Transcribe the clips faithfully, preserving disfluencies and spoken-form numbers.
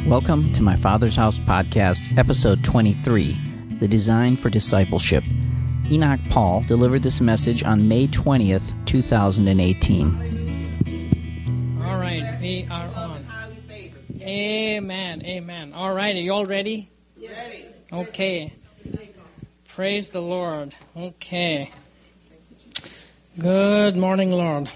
Welcome to my Father's House podcast, episode twenty-three, The Design for Discipleship. Enoch Paul delivered this message on May twentieth, two thousand eighteen. All right, we are on. Amen, amen. All right, are you all ready? Ready. Okay. Praise the Lord. Okay. Good morning, Lord.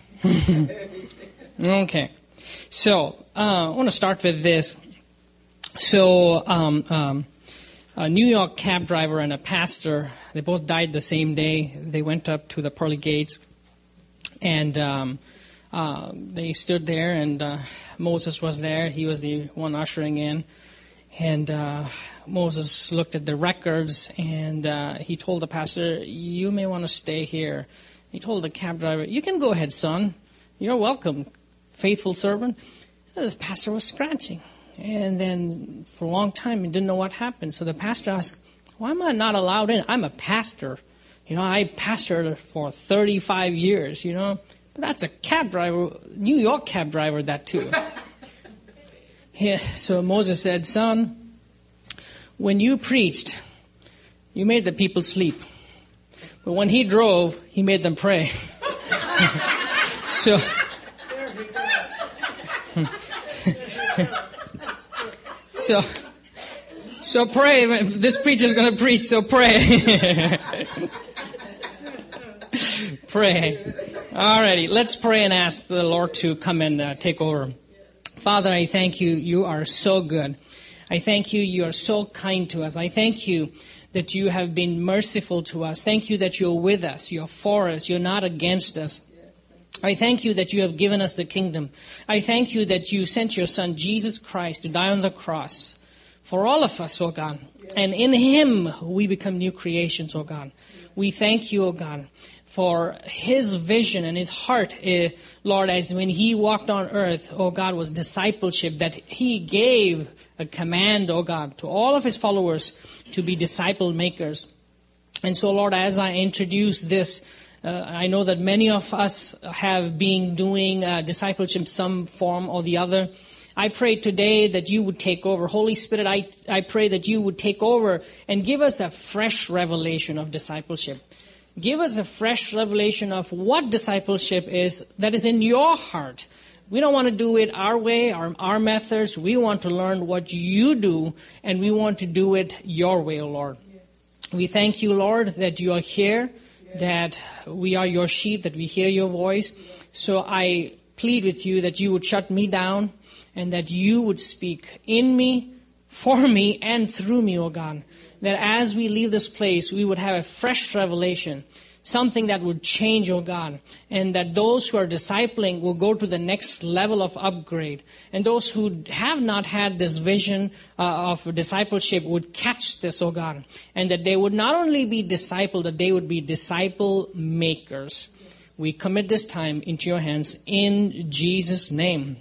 Okay. So, uh, I want to start with this. So, um, um, a New York cab driver and a pastor, they both died the same day. They went up to the pearly gates, and um, uh, they stood there, and uh, Moses was there. He was the one ushering in. And uh, Moses looked at the records, and uh, he told the pastor, "You may want to stay here." He told the cab driver, "You can go ahead, son. You're welcome, faithful servant." This pastor was scratching. And then for a long time, he didn't know what happened. So the pastor asked, "Why am I not allowed in? I'm a pastor. You know, I pastored for thirty-five years, you know. But that's a cab driver, New York cab driver, that too." Yeah, so Moses said, "Son, when you preached, you made the people sleep. But when he drove, he made them pray." So, so, so pray. This preacher's going to preach, so pray. Pray. Alrighty, let's pray and ask the Lord to come and uh, take over. Father, I thank you. You are so good. I thank you. You are so kind to us. I thank you that you have been merciful to us. Thank you that you're with us. You're for us. You're not against us. I thank you that you have given us the kingdom. I thank you that you sent your Son, Jesus Christ, to die on the cross for all of us, oh God. And in him we become new creations, oh God. We thank you, oh God, for his vision and his heart, uh, Lord, as when he walked on earth, oh God, was discipleship, that he gave a command, oh God, to all of his followers to be disciple makers. And so, Lord, as I introduce this, uh, I know that many of us have been doing uh, discipleship some form or the other. I pray today that you would take over. Holy Spirit, I, I pray that you would take over and give us a fresh revelation of discipleship. Give us a fresh revelation of what discipleship is that is in your heart. We don't want to do it our way, our, our methods. We want to learn what you do, and we want to do it your way, O Lord. We thank you, Lord, that you are here, that we are your sheep, that we hear your voice. So I plead with you that you would shut me down and that you would speak in me, for me, and through me, O God. That as we leave this place, we would have a fresh revelation, something that would change, oh God, and that those who are discipling will go to the next level of upgrade. And those who have not had this vision uh, of discipleship would catch this, oh God, and that they would not only be discipled, that they would be disciple makers. We commit this time into your hands in Jesus' name.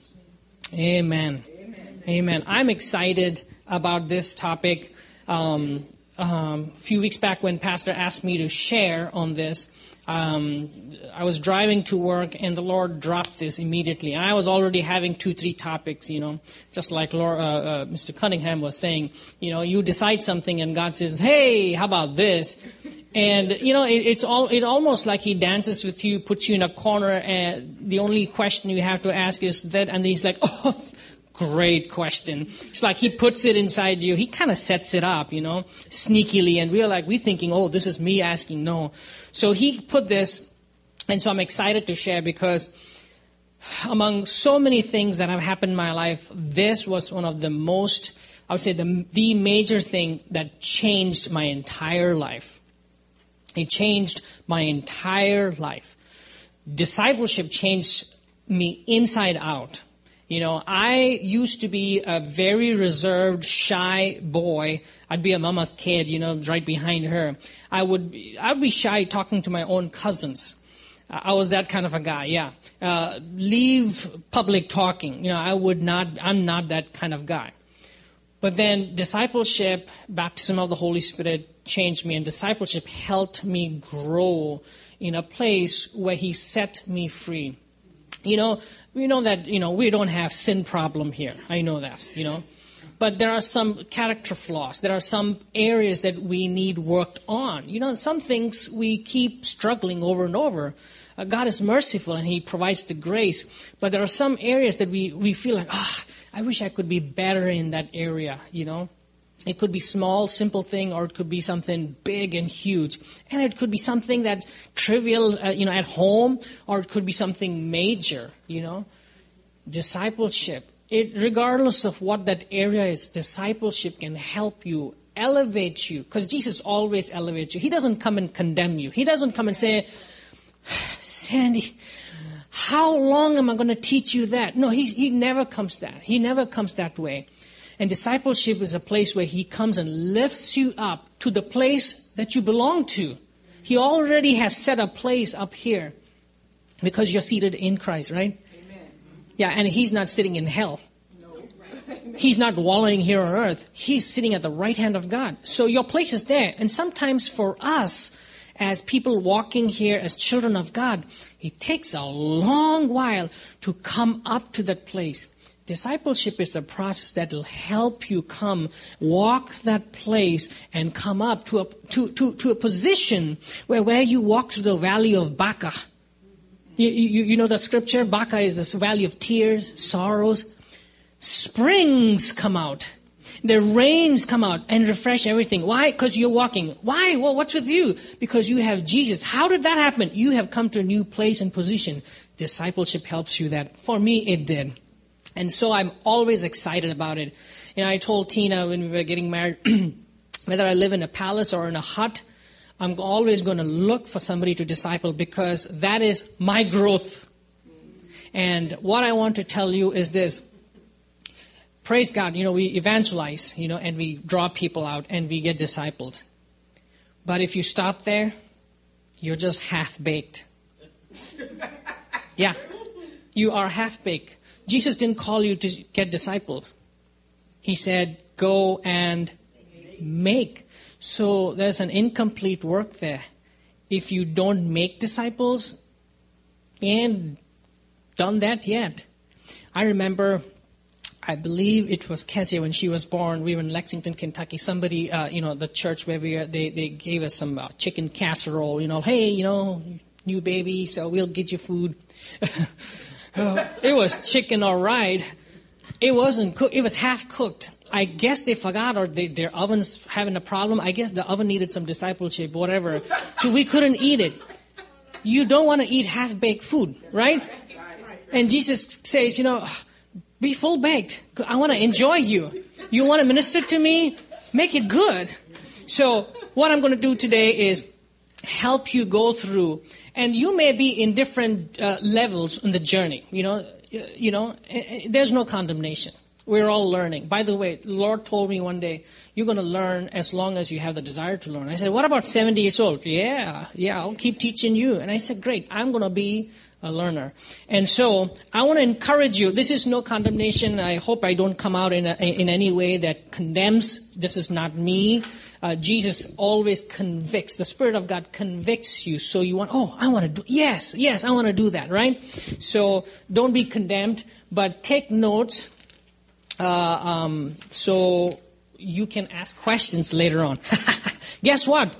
Amen. Amen. Amen. I'm excited about this topic. Um, um, a few weeks back when Pastor asked me to share on this, um, I was driving to work and the Lord dropped this immediately. I was already having two, three topics, you know, just like Laura, uh, uh, Mister Cunningham was saying, you know, you decide something and God says, "Hey, how about this?" And, you know, it, it's all, it almost like he dances with you, puts you in a corner, and the only question you have to ask is that, and he's like, "Oh, great question." It's like he puts it inside you. He kind of sets it up, you know, sneakily. And we're like, we're thinking, oh, this is me asking. No. So he put this. And so I'm excited to share because among so many things that have happened in my life, this was one of the most, I would say the, the major thing that changed my entire life. It changed my entire life. Discipleship changed me inside out. You know, I used to be a very reserved, shy boy. I'd be a mama's kid, you know, right behind her. I would, I'd be shy talking to my own cousins. I was that kind of a guy, yeah. Uh, leave public talking. You know, I would not, I'm not that kind of guy. But then discipleship, baptism of the Holy Spirit changed me, and discipleship helped me grow in a place where he set me free. You know, we know that, you know, we don't have sin problem here. I know that, you know. but there are some character flaws. There are some areas that we need worked on. You know, some things we keep struggling over and over. Uh, God is merciful and He provides the grace. But there are some areas that we, we feel like, ah, oh, I wish I could be better in that area, you know. It could be small, simple thing, or it could be something big and huge. And it could be something that's trivial, uh, you know, at home, or it could be something major, you know. Discipleship. It, regardless of what that area is, discipleship can help you, elevate you, because Jesus always elevates you. He doesn't come and condemn you. He doesn't come and say, Sandy, how long am I going to teach you that? No, he's, he never comes that. He never comes that way. And discipleship is a place where He comes and lifts you up to the place that you belong to. He already has set a place up here because you're seated in Christ, right? Amen. Yeah, and He's not sitting in hell. No. He's not wallowing here on earth. He's sitting at the right hand of God. So your place is there. And sometimes for us, as people walking here as children of God, it takes a long while to come up to that place. Discipleship is a process that will help you come, walk that place, and come up to a to, to, to a position where, where you walk through the valley of Baca. You, you, you know the scripture? Baca is this valley of tears, sorrows. Springs come out. The rains come out and refresh everything. Why? Because you're walking. Why? Well, what's with you? Because you have Jesus. How did that happen? You have come to a new place and position. Discipleship helps you that. For me, it did. And so I'm always excited about it. You know, I told Tina when we were getting married, whether I live in a palace or in a hut, I'm always going to look for somebody to disciple because that is my growth. And what I want to tell you is this. Praise God, you know, we evangelize, you know, and we draw people out and we get discipled. But if you stop there, you're just half-baked. Yeah, you are half-baked. Jesus didn't call you to get discipled. He said, go and make. So there's an incomplete work there. If you don't make disciples, you ain't done that yet. I remember, I believe it was Kezia when she was born. We were in Lexington, Kentucky. Somebody, uh, you know, the church where we were, they, they gave us some uh, chicken casserole. You know, hey, you know, new baby, so we'll get you food. Uh, it was chicken all right. It wasn't cooked. It was half cooked. I guess they forgot or they, their oven's having a problem. I guess the oven needed some discipleship, whatever. So we couldn't eat it. You don't want to eat half-baked food, right? And Jesus says, you know, be full-baked. I want to enjoy you. You want to minister to me? Make it good. So what I'm going to do today is help you go through. And you may be in different uh, levels in the journey. You know, you know, there's no condemnation. We're all learning. By the way, the Lord told me one day, you're going to learn as long as you have the desire to learn. I said, what about seventy years old? Yeah, yeah, I'll keep teaching you. And I said, great, I'm going to be a learner. And so I want to encourage you. This is no condemnation. I hope I don't come out in a, in any way that condemns. This is not me. Uh, Jesus always convicts. The Spirit of God convicts you. So you want, oh, I want to do, yes, yes, I want to do that, right? So don't be condemned, but take notes uh, um, so you can ask questions later on. Guess what?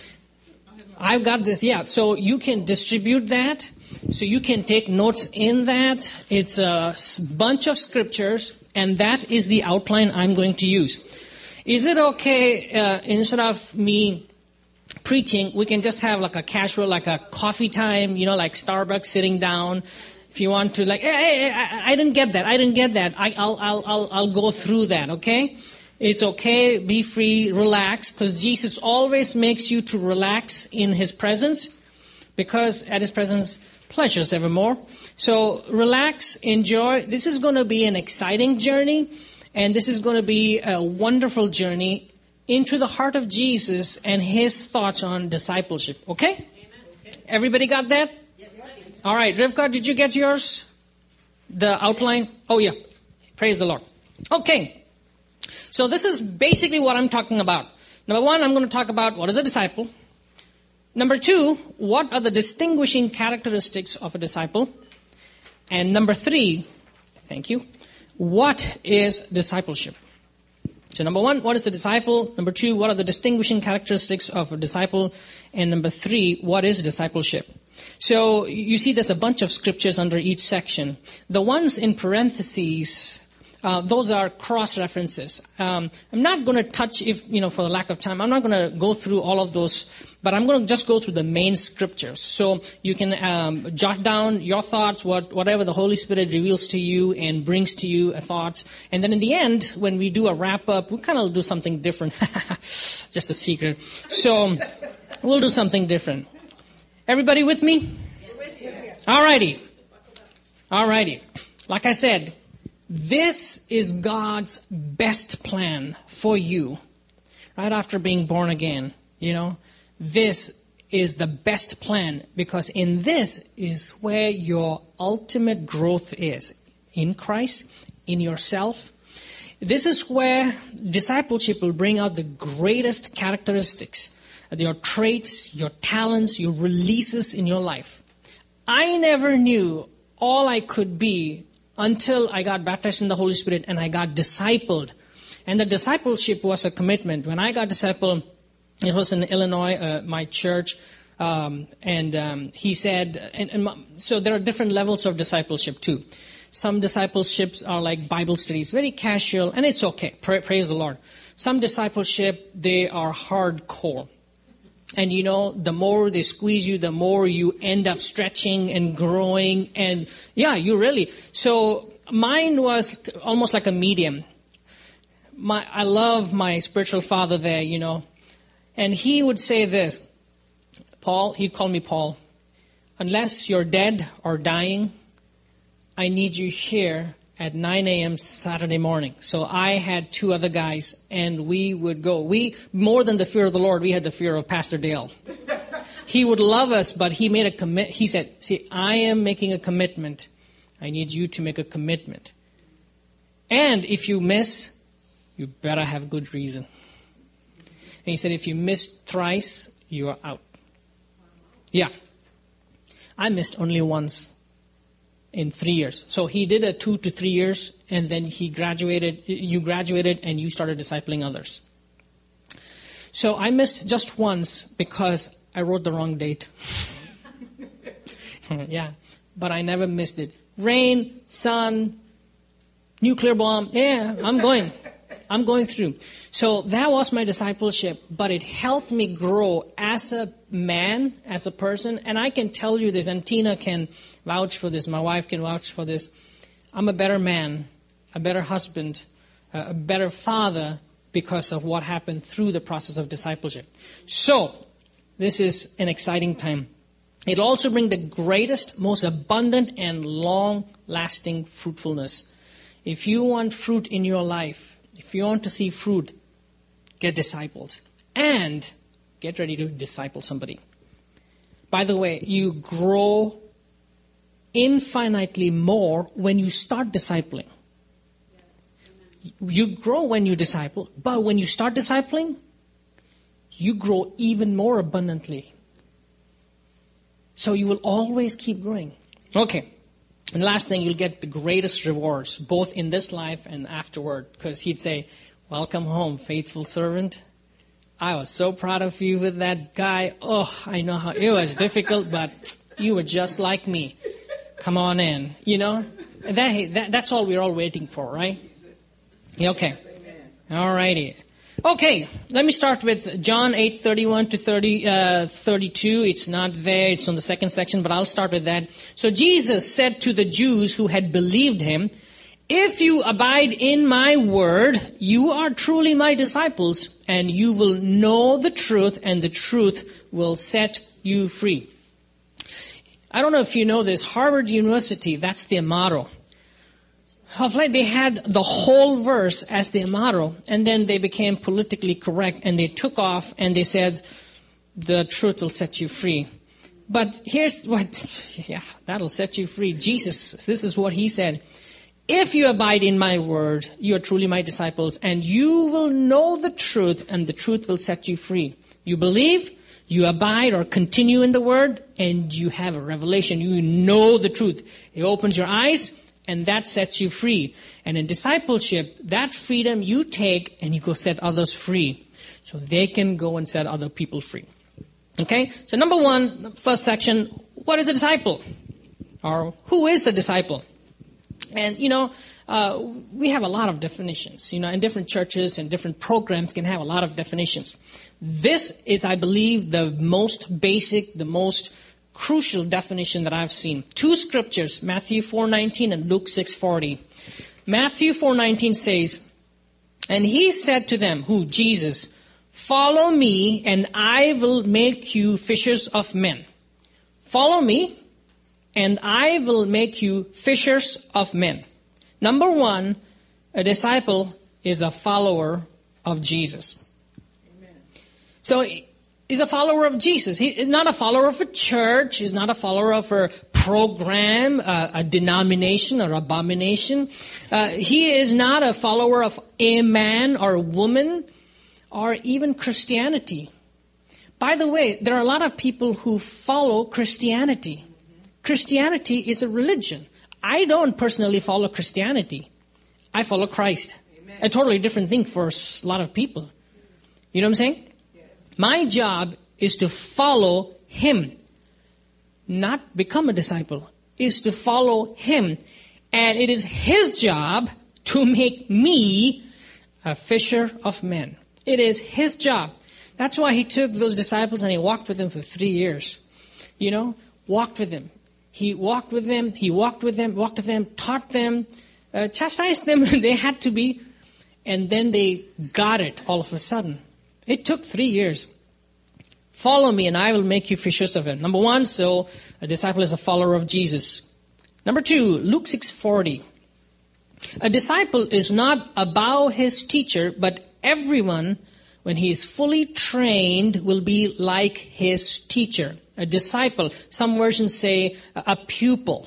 I've got this, yeah. So you can distribute that. So you can take notes in that. It's a bunch of scriptures, and that is the outline I'm going to use. Is it okay, uh, instead of me preaching, we can just have like a casual, like a coffee time, you know, like Starbucks sitting down. If you want to, like, hey, hey, I, I didn't get that. I didn't get that. I, I'll, I'll, I'll, I'll go through that. Okay. It's okay. Be free. Relax. Because Jesus always makes you to relax in His presence. Because at His presence, pleasures evermore. So relax, enjoy. This is going to be an exciting journey. And this is going to be a wonderful journey into the heart of Jesus and His thoughts on discipleship. Okay? Amen. Everybody got that? Yes. All right. Rivka, did you get yours? The outline? Oh, yeah. Praise the Lord. Okay. So this is basically what I'm talking about. Number one, I'm going to talk about what is a disciple. Number two, what are the distinguishing characteristics of a disciple? And number three, thank you, what is discipleship? So number one, what is a disciple? Number two, what are the distinguishing characteristics of a disciple? And number three, what is discipleship? So you see there's a bunch of scriptures under each section. The ones in parentheses, uh, those are cross-references. Um, I'm not going to touch, if you know, for the lack of time, I'm not going to go through all of those, but I'm going to just go through the main scriptures. So you can um, jot down your thoughts, what, whatever the Holy Spirit reveals to you and brings to you a thoughts. And then in the end, when we do a wrap-up, we'll kind of do something different. Just a secret. So we'll do something different. Everybody with me? All righty. All righty. Like I said, this is God's best plan for you right after being born again. You know, this is the best plan because in this is where your ultimate growth is. In Christ, in yourself. This is where discipleship will bring out the greatest characteristics, your traits, your talents, your releases in your life. I never knew all I could be until I got baptized in the Holy Spirit and I got discipled. And the discipleship was a commitment. When I got discipled, it was in Illinois, uh, my church, um, and um, he said, and, and my, so there are different levels of discipleship too. Some discipleships are like Bible studies, very casual, and it's okay. Pra- praise the Lord. Some discipleship, they are hardcore. And you know, the more they squeeze you, the more you end up stretching and growing. And yeah, you really. So mine was almost like a medium. My, I love my spiritual father there, you know. And he would say this, Paul, he'd call me Paul. Unless you're dead or dying, I need you here at nine a.m. Saturday morning. So I had two other guys, and we would go. We, more than the fear of the Lord, we had the fear of Pastor Dale. He would love us, but he made a commit. He said, see, I am making a commitment. I need you to make a commitment. And if you miss, you better have good reason. And he said, if you miss thrice, you are out. Yeah. I missed only once. In three years. So he did a two to three years, and then he graduated, you graduated, and you started discipling others. So I missed just once because I wrote the wrong date. Yeah, but I never missed it. Rain, sun, nuclear bomb, yeah, I'm going. I'm going through. So that was my discipleship, but it helped me grow as a man, as a person, and I can tell you this, and Tina can vouch for this, my wife can vouch for this. I'm a better man, a better husband, a better father because of what happened through the process of discipleship. So, this is an exciting time. It'll also bring the greatest, most abundant, and long-lasting fruitfulness. If you want fruit in your life, if you want to see fruit, get discipled. And get ready to disciple somebody. By the way, you grow infinitely more when you start discipling. You grow when you disciple, but when you start discipling, you grow even more abundantly. So you will always keep growing. Okay. And last thing, you'll get the greatest rewards, both in this life and afterward. Because he'd say, welcome home, faithful servant. I was so proud of you with that guy. Oh, I know how it was difficult, but you were just like me. Come on in. You know, that, that that's all we're all waiting for, right? Okay. All righty. Okay, let me start with John eight thirty-one to thirty, uh, thirty-two. It's not there. It's on the second section, but I'll start with that. So Jesus said to the Jews who had believed him, if you abide in my word, you are truly my disciples, and you will know the truth, and the truth will set you free. I don't know if you know this, Harvard University, that's their motto. Of late, they had the whole verse as their motto, and then they became politically correct, and they took off, and they said, the truth will set you free. But here's what, yeah, that'll set you free. Jesus, this is what he said. If you abide in my word, you are truly my disciples, and you will know the truth, and the truth will set you free. You believe, you abide or continue in the word, and you have a revelation. You know the truth. It opens your eyes, And that sets you free. And in discipleship, that freedom you take and you go set others free. So they can go and set other people free. Okay? So number one, first section, what is a disciple? Or who is a disciple? And, you know, uh, we have a lot of definitions. You know, and different churches and different programs can have a lot of definitions. This is, I believe, the most basic, the most crucial definition that I've seen. Two scriptures, Matthew four nineteen and Luke six forty. Matthew four nineteen says, and he said to them, who? Jesus, follow me and I will make you fishers of men. Follow me and I will make you fishers of men. Number one, a disciple is a follower of Jesus. Amen. So he's a follower of Jesus. He is not a follower of a church. He's not a follower of a program, uh, a denomination or abomination. Uh, he is not a follower of a man or a woman or even Christianity. By the way, there are a lot of people who follow Christianity. Christianity is a religion. I don't personally follow Christianity. I follow Christ. Amen. A totally different thing for a lot of people. You know what I'm saying? Yes. My job is to follow Him. Not become a disciple. Is to follow Him. And it is His job to make me a fisher of men. It is His job. That's why He took those disciples and He walked with them for three years. You know, walked with them. He walked with them, he walked with them, walked with them, taught them, uh, chastised them. They had to be. And then they got it all of a sudden. It took three years. Follow me and I will make you fishers of men. Number one, so a disciple is a follower of Jesus. Number two, Luke six forty. A disciple is not above his teacher, but everyone, when he is fully trained, will be like his teacher. A disciple. Some versions say a pupil.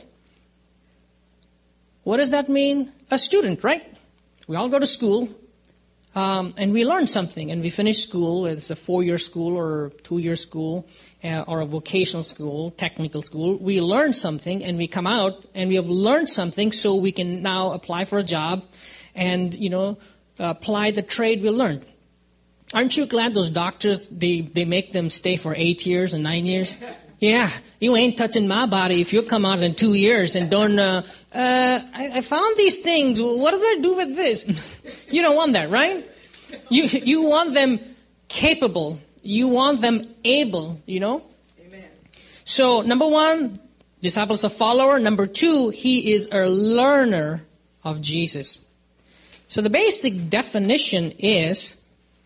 What does that mean? A student, right? We all go to school, um, and we learn something, and we finish school. It's a four-year school or two-year school uh, or a vocational school, technical school. We learn something, and we come out, and we have learned something, so we can now apply for a job and, you know, apply the trade we learned. Aren't you glad those doctors, they, they make them stay for eight years and nine years? Yeah, you ain't touching my body if you come out in two years and don't, uh, uh, I, I found these things. What do I do with this? You don't want that, right? You, you want them capable. You want them able, you know? Amen. So, number one, disciple is a follower. Number two, he is a learner of Jesus. So the basic definition is,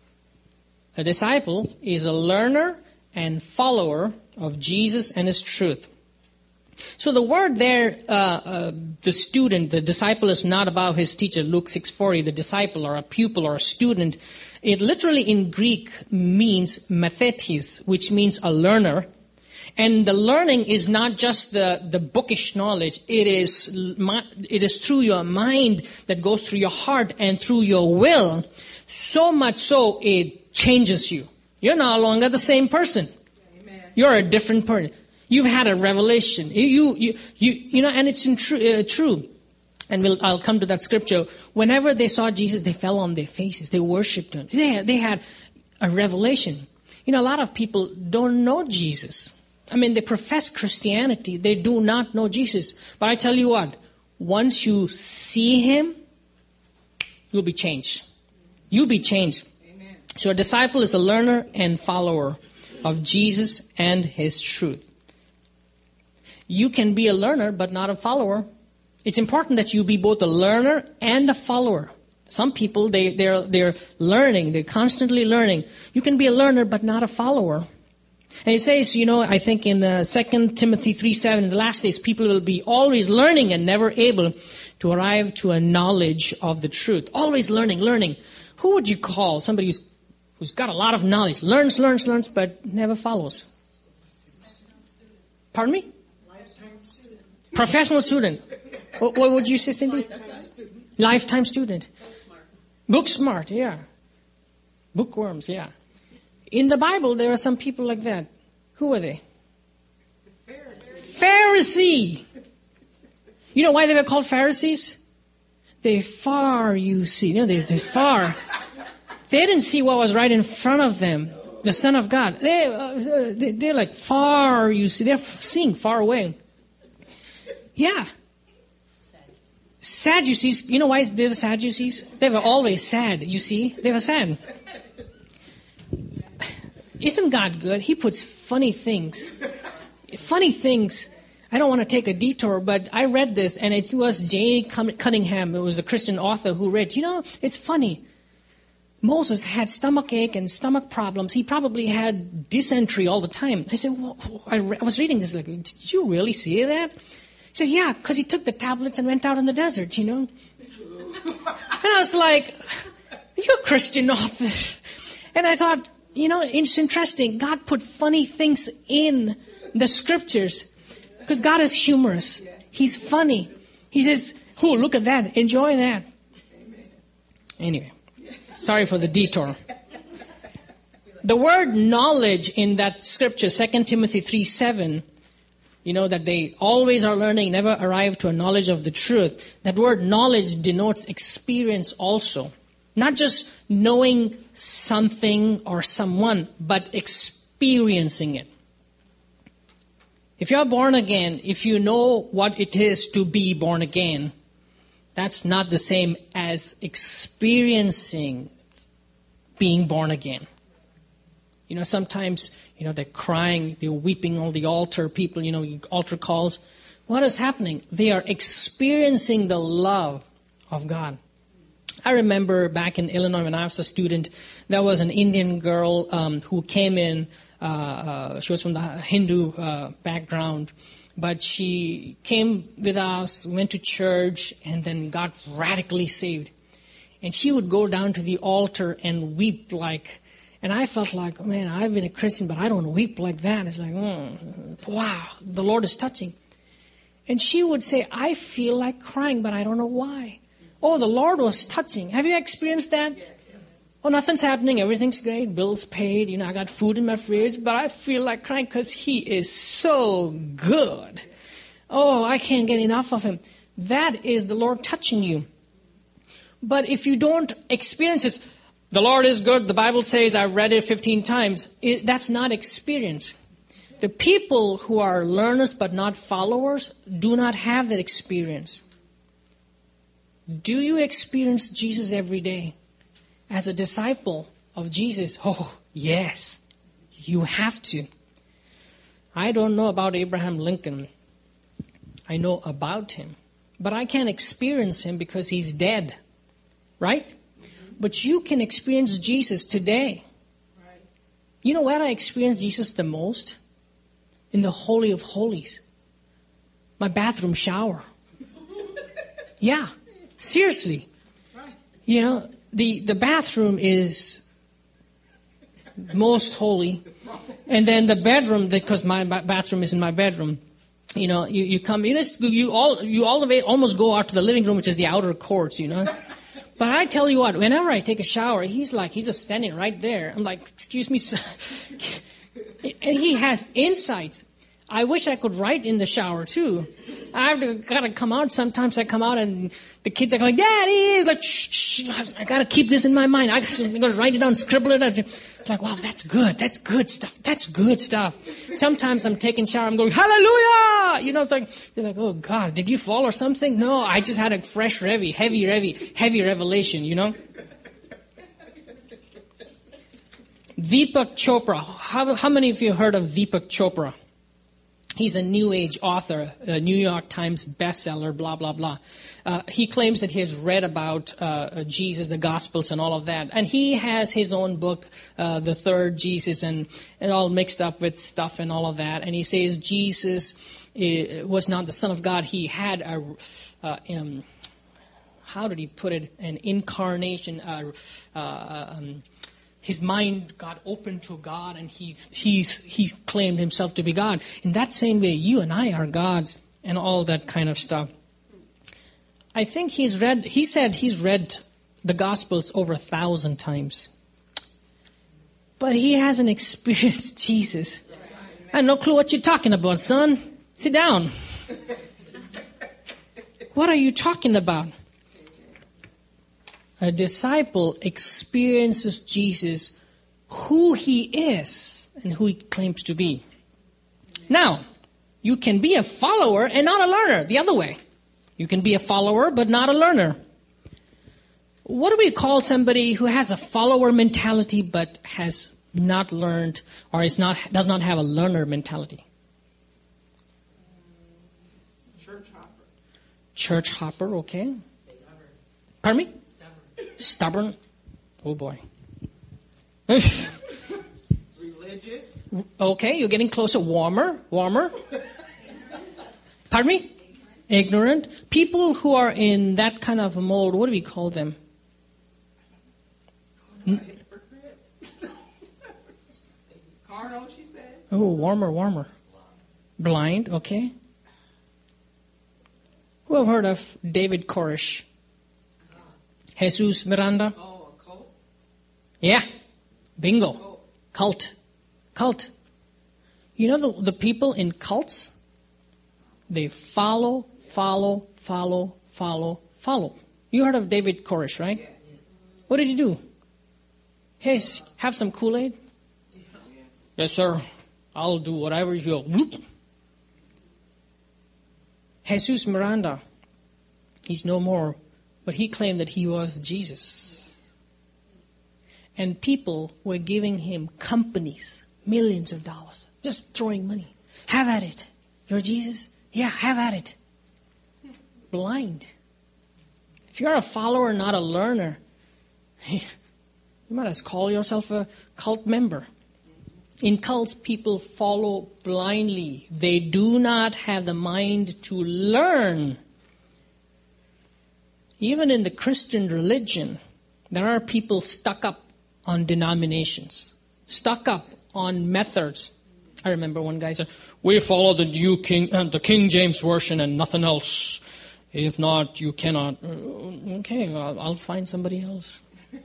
a disciple is a learner and follower of Jesus and His truth. So the word there, uh, uh, the student, the disciple is not about his teacher, Luke six forty, the disciple or a pupil or a student. It literally in Greek means mathetes, which means a learner. And the learning is not just the, the bookish knowledge. It is, it is through your mind that goes through your heart and through your will. So much so it changes you. You're no longer the same person. Amen. You're a different person. You've had a revelation. You, you, you, you, you know, and it's in tr- uh, true. And we'll, I'll come to that scripture. Whenever they saw Jesus, they fell on their faces. They worshipped Him. They, they had a revelation. You know, a lot of people don't know Jesus. I mean, they profess Christianity. They do not know Jesus. But I tell you what, once you see Him, you'll be changed. You'll be changed. Amen. So a disciple is a learner and follower of Jesus and His truth. You can be a learner but not a follower. It's important that you be both a learner and a follower. Some people, they, they're, they're learning. They're constantly learning. You can be a learner but not a follower. And it says, you know, I think in uh, Second Timothy three seven, in the last days, people will be always learning and never able to arrive to a knowledge of the truth. Always learning, learning. Who would you call somebody who's, who's got a lot of knowledge, learns, learns, learns, but never follows? Pardon me? Lifetime student. Professional student. What, what would you say, Cindy? Lifetime student. Lifetime student. Book smart. Book smart, yeah. Bookworms, yeah. In the Bible, there are some people like that. Who are they? Pharisee. Pharisee. You know why they were called Pharisees? They far, you see. You know, they, they far. They didn't see what was right in front of them. The Son of God. They, uh, they, they're like far, you see. They're seeing far away. Yeah. Sadducees. You know why they were Sadducees? They were always sad, you see. They were sad. Isn't God good? He puts funny things. Funny things. I don't want to take a detour, but I read this, and it was J. Cunningham. It was a Christian author who read, you know, it's funny. Moses had stomach ache and stomach problems. He probably had dysentery all the time. I said, well, I, re- I was reading this, like, did you really see that? He says, yeah, because he took the tablets and went out in the desert, you know. And I was like, you're a Christian author. And I thought, you know, it's interesting. God put funny things in the scriptures because God is humorous. He's funny. He says, oh, look at that. Enjoy that. Anyway, sorry for the detour. The word knowledge in that scripture, Second Timothy three seven, you know, that they always are learning, never arrive to a knowledge of the truth. That word knowledge denotes experience also. Not just knowing something or someone, but experiencing it. If you're born again, if you know what it is to be born again, that's not the same as experiencing being born again. You know, sometimes, you know, they're crying, they're weeping on the altar, people, you know, altar calls. What is happening? They are experiencing the love of God. I remember back in Illinois when I was a student, there was an Indian girl um, who came in. Uh, uh, she was from the Hindu uh, background, but she came with us, went to church, and then got radically saved. And she would go down to the altar and weep like, and I felt like, man, I've been a Christian, but I don't weep like that. It's like, mm, wow, the Lord is touching. And she would say, I feel like crying, but I don't know why. Oh, the Lord was touching. Have you experienced that? Oh, nothing's happening. Everything's great. Bills paid. You know, I got food in my fridge, but I feel like crying because He is so good. Oh, I can't get enough of Him. That is the Lord touching you. But if you don't experience it, the Lord is good. The Bible says, I've read it fifteen times. It, that's not experience. The people who are learners but not followers do not have that experience. Do you experience Jesus every day? As a disciple of Jesus, oh, yes, you have to. I don't know about Abraham Lincoln. I know about him. But I can't experience him because he's dead. Right? But you can experience Jesus today. You know where I experienced Jesus the most? In the Holy of Holies. My bathroom shower. Yeah. Seriously. You know, the, the bathroom is most holy. And then the bedroom, because my bathroom is in my bedroom. You know, you, you come, you know, you all, you all the way almost go out to the living room, which is the outer courts, you know. But I tell you what, whenever I take a shower, he's like, he's just standing right there. I'm like, excuse me, sir. And he has insights. I wish I could write in the shower too. I've got to come out. Sometimes I come out and the kids are going, Daddy, like, shh, shh, I got to keep this in my mind. I got to write it down, scribble it out. It's like, wow, that's good. That's good stuff. That's good stuff. Sometimes I'm taking a shower. I'm going, hallelujah. You know, it's like, you're like, oh God, did you fall or something? No, I just had a fresh heavy, heavy, heavy, heavy revelation, you know. Deepak Chopra. How, how many of you heard of Deepak Chopra? He's a New Age author, a New York Times bestseller, blah, blah, blah. Uh, he claims that he has read about uh, Jesus, the Gospels, and all of that. And he has his own book, uh, The Third Jesus, and, and all mixed up with stuff and all of that. And he says Jesus uh, was not the Son of God. He had a, uh, um, how did he put it, an incarnation, uh, uh, um, his mind got open to God, and he he he claimed himself to be God. In that same way, you and I are gods, and all that kind of stuff. I think he's read. He said he's read the Gospels over a thousand times, but he hasn't experienced Jesus. I have no clue what you're talking about, son. Sit down. What are you talking about? A disciple experiences Jesus, who he is and who he claims to be. Now, you can be a follower and not a learner, the other way. You can be a follower but not a learner. What do we call somebody who has a follower mentality but has not learned or is not does not have a learner mentality? Church hopper. Church hopper, okay. Pardon me? Stubborn. Oh boy. Religious. Okay, you're getting closer. Warmer, warmer. Pardon me? Ignorant. People who are in that kind of a mold, what do we call them? Carnal, she said. Oh, warmer, warmer. Blind, okay. Who have heard of David Koresh? Jesus Miranda? Oh, a cult? Yeah. Bingo. Cult. Cult. You know the, the people in cults? They follow, follow, follow, follow, follow. You heard of David Koresh, right? Yes. What did he do? Hey, have some Kool-Aid? Yeah. Yes, sir. I'll do whatever you want. Jesus Miranda, he's no more, but he claimed that he was Jesus. And people were giving him companies, millions of dollars, just throwing money. Have at it. You're Jesus? Yeah, have at it. Blind. If you're a follower, not a learner, you might as well call yourself a cult member. In cults, people follow blindly. They do not have the mind to learn. Even in the Christian religion, there are people stuck up on denominations, stuck up on methods. I remember one guy said, "We follow the New King, uh, the King James version, and nothing else. If not, you cannot." Uh, okay, I'll, I'll find somebody else.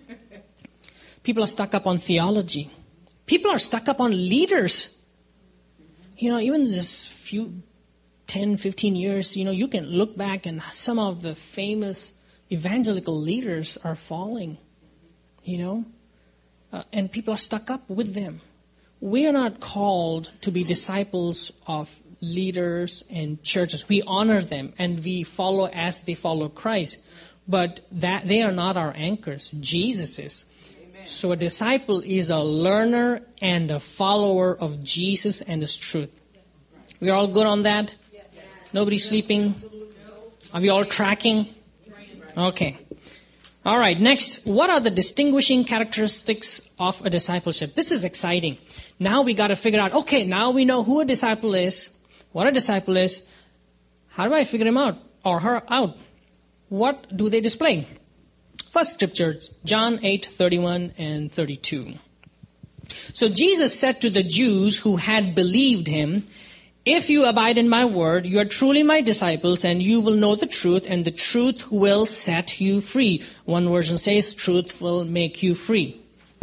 People are stuck up on theology. People are stuck up on leaders. You know, even this few, ten, fifteen years, you know, you can look back and some of the famous evangelical leaders are falling, you know, uh, and people are stuck up with them. We are not called to be disciples of leaders and churches. We honor them and we follow as they follow Christ, but that they are not our anchors. Jesus is. So a disciple is a learner and a follower of Jesus and His truth. We are all good on that? Nobody sleeping? Are we all tracking? Okay. All right. Next, what are the distinguishing characteristics of a discipleship? This is exciting. Now we got to figure out, okay, now we know who a disciple is, what a disciple is. How do I figure him out or her out? What do they display? First scripture, John eight, thirty-one and thirty-two. So Jesus said to the Jews who had believed him, "If you abide in my word, you are truly my disciples, and you will know the truth, and the truth will set you free." One version says, "Truth will make you free."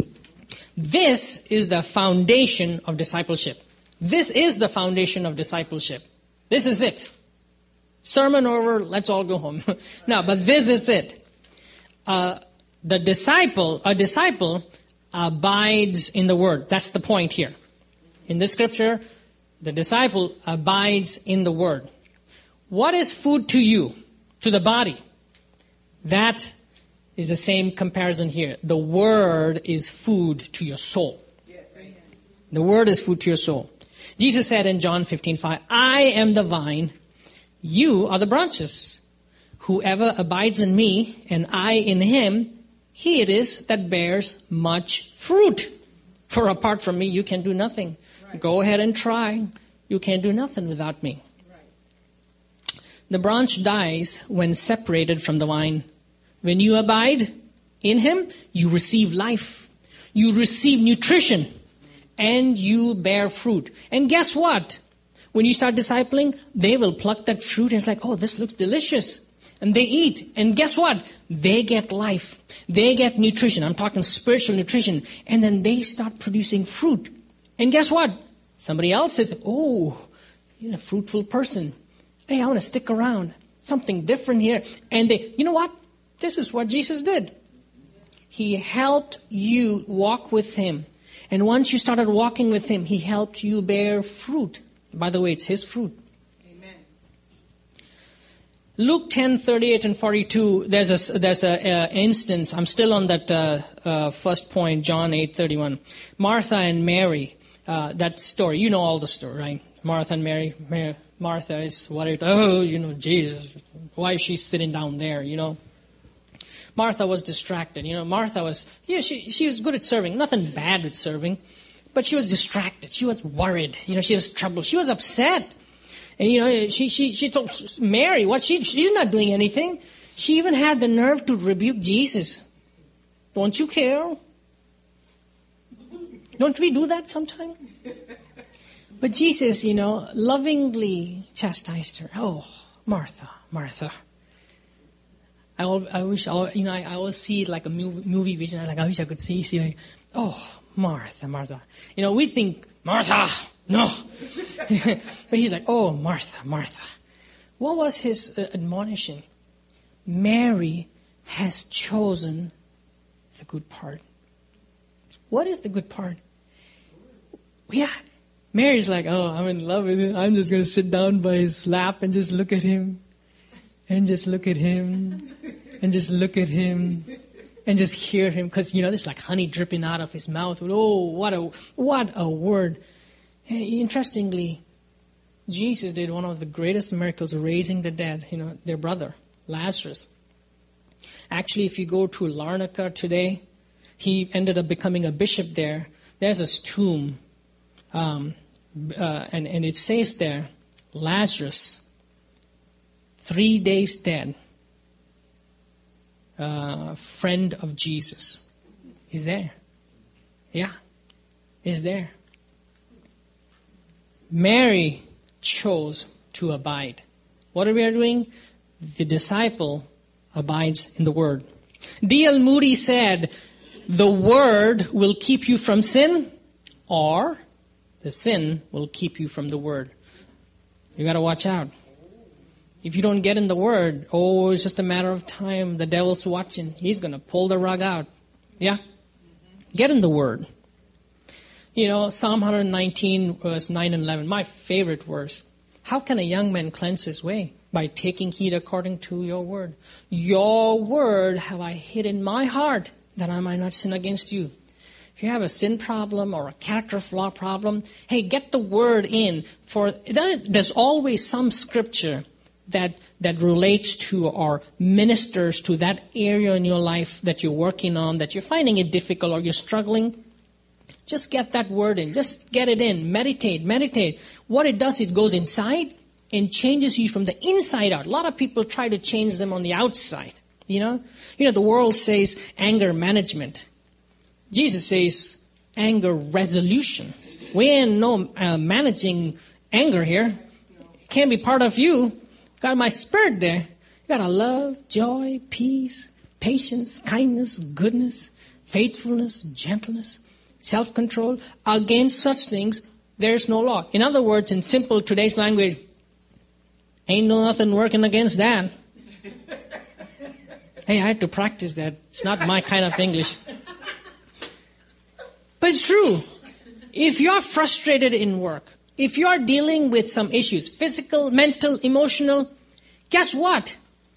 This is the foundation of discipleship. This is the foundation of discipleship. This is it. Sermon over, let's all go home. No, but this is it. Uh, the disciple, a disciple abides in the word. That's the point here. In this scripture, the disciple abides in the word. What is food to you, to the body? That is the same comparison here. The word is food to your soul. The word is food to your soul. Jesus said in John fifteen five, "I am the vine, you are the branches. Whoever abides in me and I in him, he it is that bears much fruit. For apart from me, you can do nothing." Right. Go ahead and try. You can do nothing without me. Right. The branch dies when separated from the vine. When you abide in him, you receive life. You receive nutrition. And you bear fruit. And guess what? When you start discipling, they will pluck that fruit and it's like, "Oh, this looks delicious." And they eat. And guess what? They get life. They get nutrition. I'm talking spiritual nutrition. And then they start producing fruit. And guess what? Somebody else says, "Oh, you're a fruitful person. Hey, I want to stick around. something different here. And they, you know what? This is what Jesus did. He helped you walk with Him. And once you started walking with Him, He helped you bear fruit. By the way, it's His fruit. Amen. Luke ten thirty-eight and forty-two. There's a there's a uh, instance. I'm still on that uh, uh, first point. John eight thirty-one. Martha and Mary. Uh, that story. You know all the story, right? Martha and Mary. Mary Martha is worried. Oh, you know, Jesus. Why is she sitting down there? You know. Martha was distracted. You know, Martha was, yeah, she, she was good at serving. Nothing bad with serving. But she was distracted. She was worried. You know, she was troubled. She was upset. And, you know, she, she, she told Mary, what she, she's not doing anything. She even had the nerve to rebuke Jesus. Don't you care? Don't we do that sometime? But Jesus, you know, lovingly chastised her. Oh, Martha, Martha. I, I wish, I, you know, I, I always see it like a movie, movie vision. I like, I wish I could see, see like, oh, Martha, Martha. You know, we think, Martha, no. But he's like, oh, Martha, Martha. What was his uh, admonition? Mary has chosen the good part. What is the good part? Yeah. Mary's like, oh, I'm in love with him. I'm just going to sit down by his lap and just look at him. And just look at him, and just look at him, and just hear him. Because, you know, there's like honey dripping out of his mouth. Oh, what a what a word. Hey, interestingly, Jesus did one of the greatest miracles, raising the dead, you know, their brother, Lazarus. Actually, if you go to Larnaca today, he ended up becoming a bishop there. There's his tomb. Um, uh, and, and it says there, Lazarus, three days dead, uh, friend of Jesus. He's there. Yeah, he's there. Mary chose to abide. What are we doing? The disciple abides in the Word. D L Moody said, the Word will keep you from sin, or the sin will keep you from the Word. You got to watch out. If you don't get in the Word, oh, it's just a matter of time. The devil's watching. He's going to pull the rug out. Yeah? Get in the Word. You know, Psalm one nineteen, verse nine and eleven, my favorite verse. How can a young man cleanse his way? By taking heed according to your Word. Your Word have I hid in my heart, that I might not sin against you. If you have a sin problem or a character flaw problem, hey, get the Word in. For there's always some scripture that that relates to or ministers to that area in your life that you're working on, that you're finding it difficult or you're struggling. Just get that word in. Just get it in. Meditate, meditate. What it does, it goes inside and changes you from the inside out. A lot of people try to change them on the outside. You know, you know the world says anger management. Jesus says anger resolution. We ain't no uh, managing anger here. It can't be part of you. Got my spirit there. You got to love, joy, peace, patience, kindness, goodness, faithfulness, gentleness, self-control. Against such things, there's no law. In other words, in simple today's language, ain't no nothing working against that. Hey, I had to practice that. It's not my kind of English. But it's true. If you're frustrated in work, if you're dealing with some issues, physical, mental, emotional, guess what?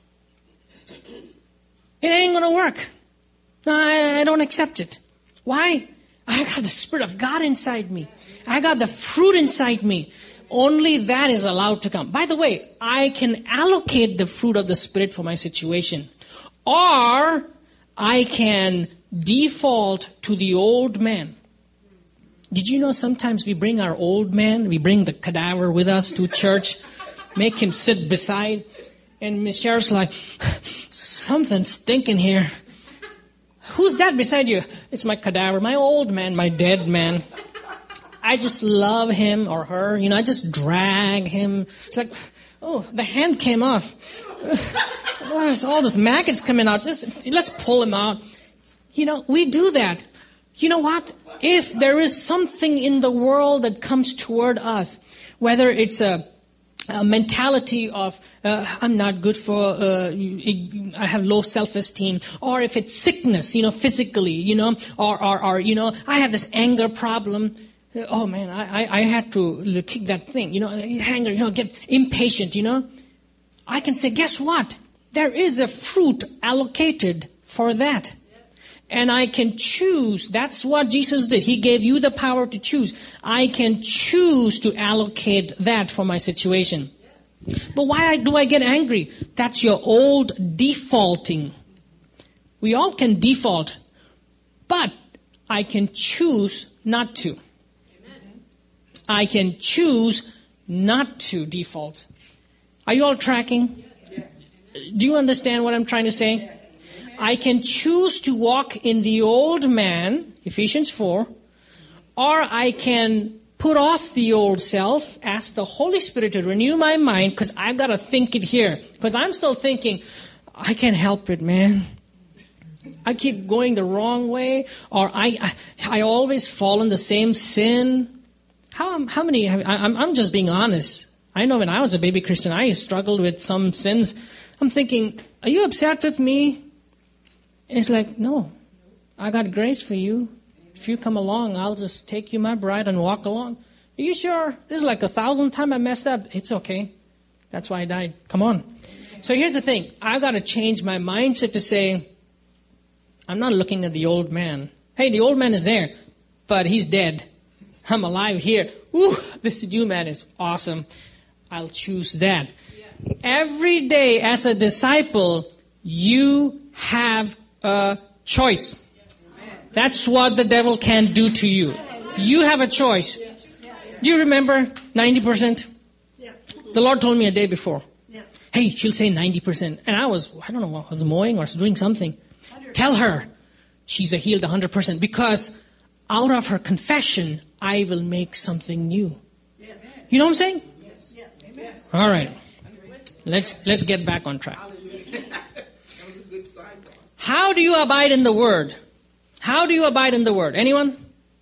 It ain't going to work. No, I, I don't accept it. Why? I got the Spirit of God inside me. I got the fruit inside me. Only that is allowed to come. By the way, I can allocate the fruit of the Spirit for my situation. Or I can default to the old man. Did you know sometimes we bring our old man, we bring the cadaver with us to church, make him sit beside, and Miss Cheryl's like, something's stinking here. Who's that beside you? It's my cadaver, my old man, my dead man. I just love him or her. You know, I just drag him. It's like, oh, the hand came off. Oh, all this maggots coming out. Just let's pull him out. You know, we do that. You know what? If there is something in the world that comes toward us, whether it's a a mentality of uh, I'm not good for, uh, I have low self-esteem, or if it's sickness, you know, physically, you know, or, or, or you know, I have this anger problem. Oh man, I, I, I had to kick that thing, you know, anger, you know, get impatient, you know. I can say, guess what? There is a fruit allocated for that. And I can choose. That's what Jesus did. He gave you the power to choose. I can choose to allocate that for my situation. But why do I get angry? That's your old defaulting. We all can default. But I can choose not to. I can choose not to default. Are you all tracking? Do you understand what I'm trying to say? I can choose to walk in the old man, Ephesians four, or I can put off the old self, ask the Holy Spirit to renew my mind, because I've got to think it here. Because I'm still thinking, I can't help it, man. I keep going the wrong way, or I I, I always fall in the same sin. How how many? I, I'm I'm just being honest. I know when I was a baby Christian, I struggled with some sins. I'm thinking, are you upset with me? It's like, no, I got grace for you. If you come along, I'll just take you my bride and walk along. Are you sure? This is like the thousandth time I messed up. It's okay. That's why I died. Come on. So here's the thing. I've got to change my mindset to say, I'm not looking at the old man. Hey, the old man is there, but he's dead. I'm alive here. Ooh, this new man is awesome. I'll choose that. Every day as a disciple, you have a choice. That's what the devil can do to you. You have a choice. Do you remember ninety percent? The Lord told me a day before. Hey, she'll say ninety percent. And I was, I don't know, I was mowing or doing something. Tell her she's a healed one hundred percent, because out of her confession, I will make something new. You know what I'm saying? All right. Let's let's get back on track. How do you abide in the Word? How do you abide in the Word? Anyone?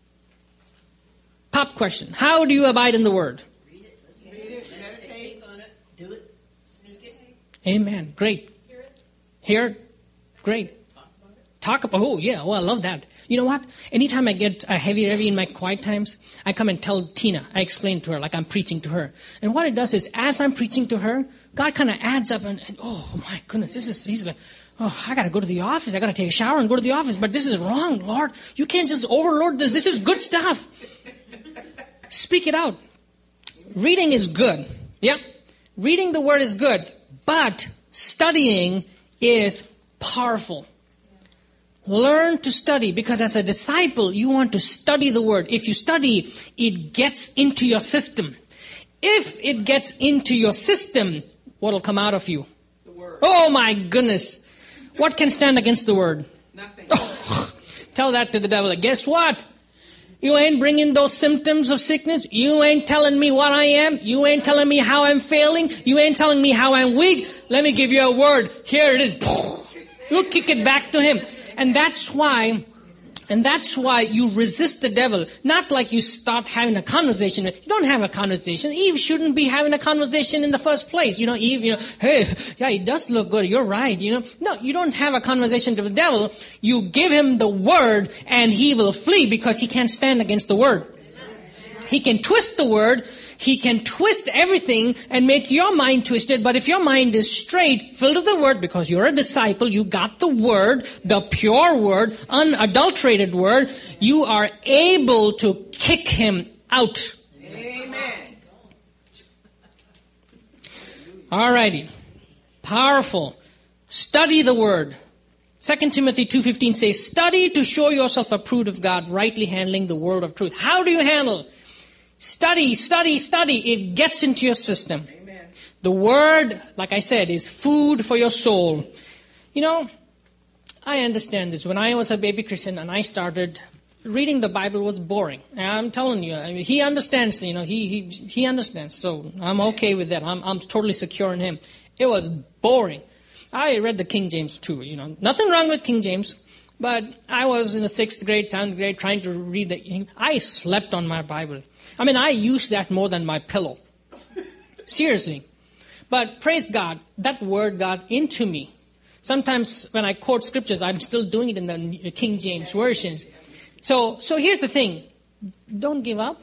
Pop question. How do you abide in the Word? Read it, listen to it, meditate on it, do it, speak it. Amen. Great. Hear it. Hear it. Great. Talk about it. Talk about, oh yeah, oh I love that. You know what? Anytime I get a heavy, heavy in my quiet times, I come and tell Tina, I explain to her like I'm preaching to her. And what it does is, as I'm preaching to her, God kind of adds up and, and, oh my goodness, this is, he's like, oh, I got to go to the office. I got to take a shower and go to the office. But this is wrong, Lord. You can't just overload this. This is good stuff. Speak it out. Reading is good. Yeah. Reading the Word is good. But studying is powerful. Learn to study, because as a disciple, you want to study the Word. If you study, it gets into your system. If it gets into your system, what will come out of you? The Word. Oh my goodness. What can stand against the Word? Nothing. Oh, tell that to the devil. Guess what? You ain't bringing those symptoms of sickness. You ain't telling me what I am. You ain't telling me how I'm failing. You ain't telling me how I'm weak. Let me give you a word. Here it is. You kick it back to him. And that's why, and that's why you resist the devil. Not like you start having a conversation. You don't have a conversation. Eve shouldn't be having a conversation in the first place. You know, Eve, you know, hey, yeah, it does look good. You're right. You know, no, you don't have a conversation with the devil. You give him the word and he will flee, because he can't stand against the word. He can twist the word. He can twist everything and make your mind twisted. But if your mind is straight, filled with the Word, because you're a disciple, you got the Word, the pure Word, unadulterated Word, you are able to kick him out. Amen. Alrighty. Powerful. Study the Word. Second Timothy two fifteen says, study to show yourself approved of God, rightly handling the word of truth. How do you handle? Study, study, study. It gets into your system. Amen. The Word, like I said, is food for your soul. You know, I understand this. When I was a baby Christian and I started reading the Bible, was boring. And I'm telling you, I mean, he understands. You know, he he he understands. So I'm okay with that. I'm I'm totally secure in him. It was boring. I read the King James too. You know, nothing wrong with King James. But I was in the sixth grade, seventh grade, trying to read the. I slept on my Bible. I mean, I used that more than my pillow. Seriously. But praise God, that word got into me. Sometimes when I quote scriptures, I'm still doing it in the King James Version. So, so here's the thing. Don't give up.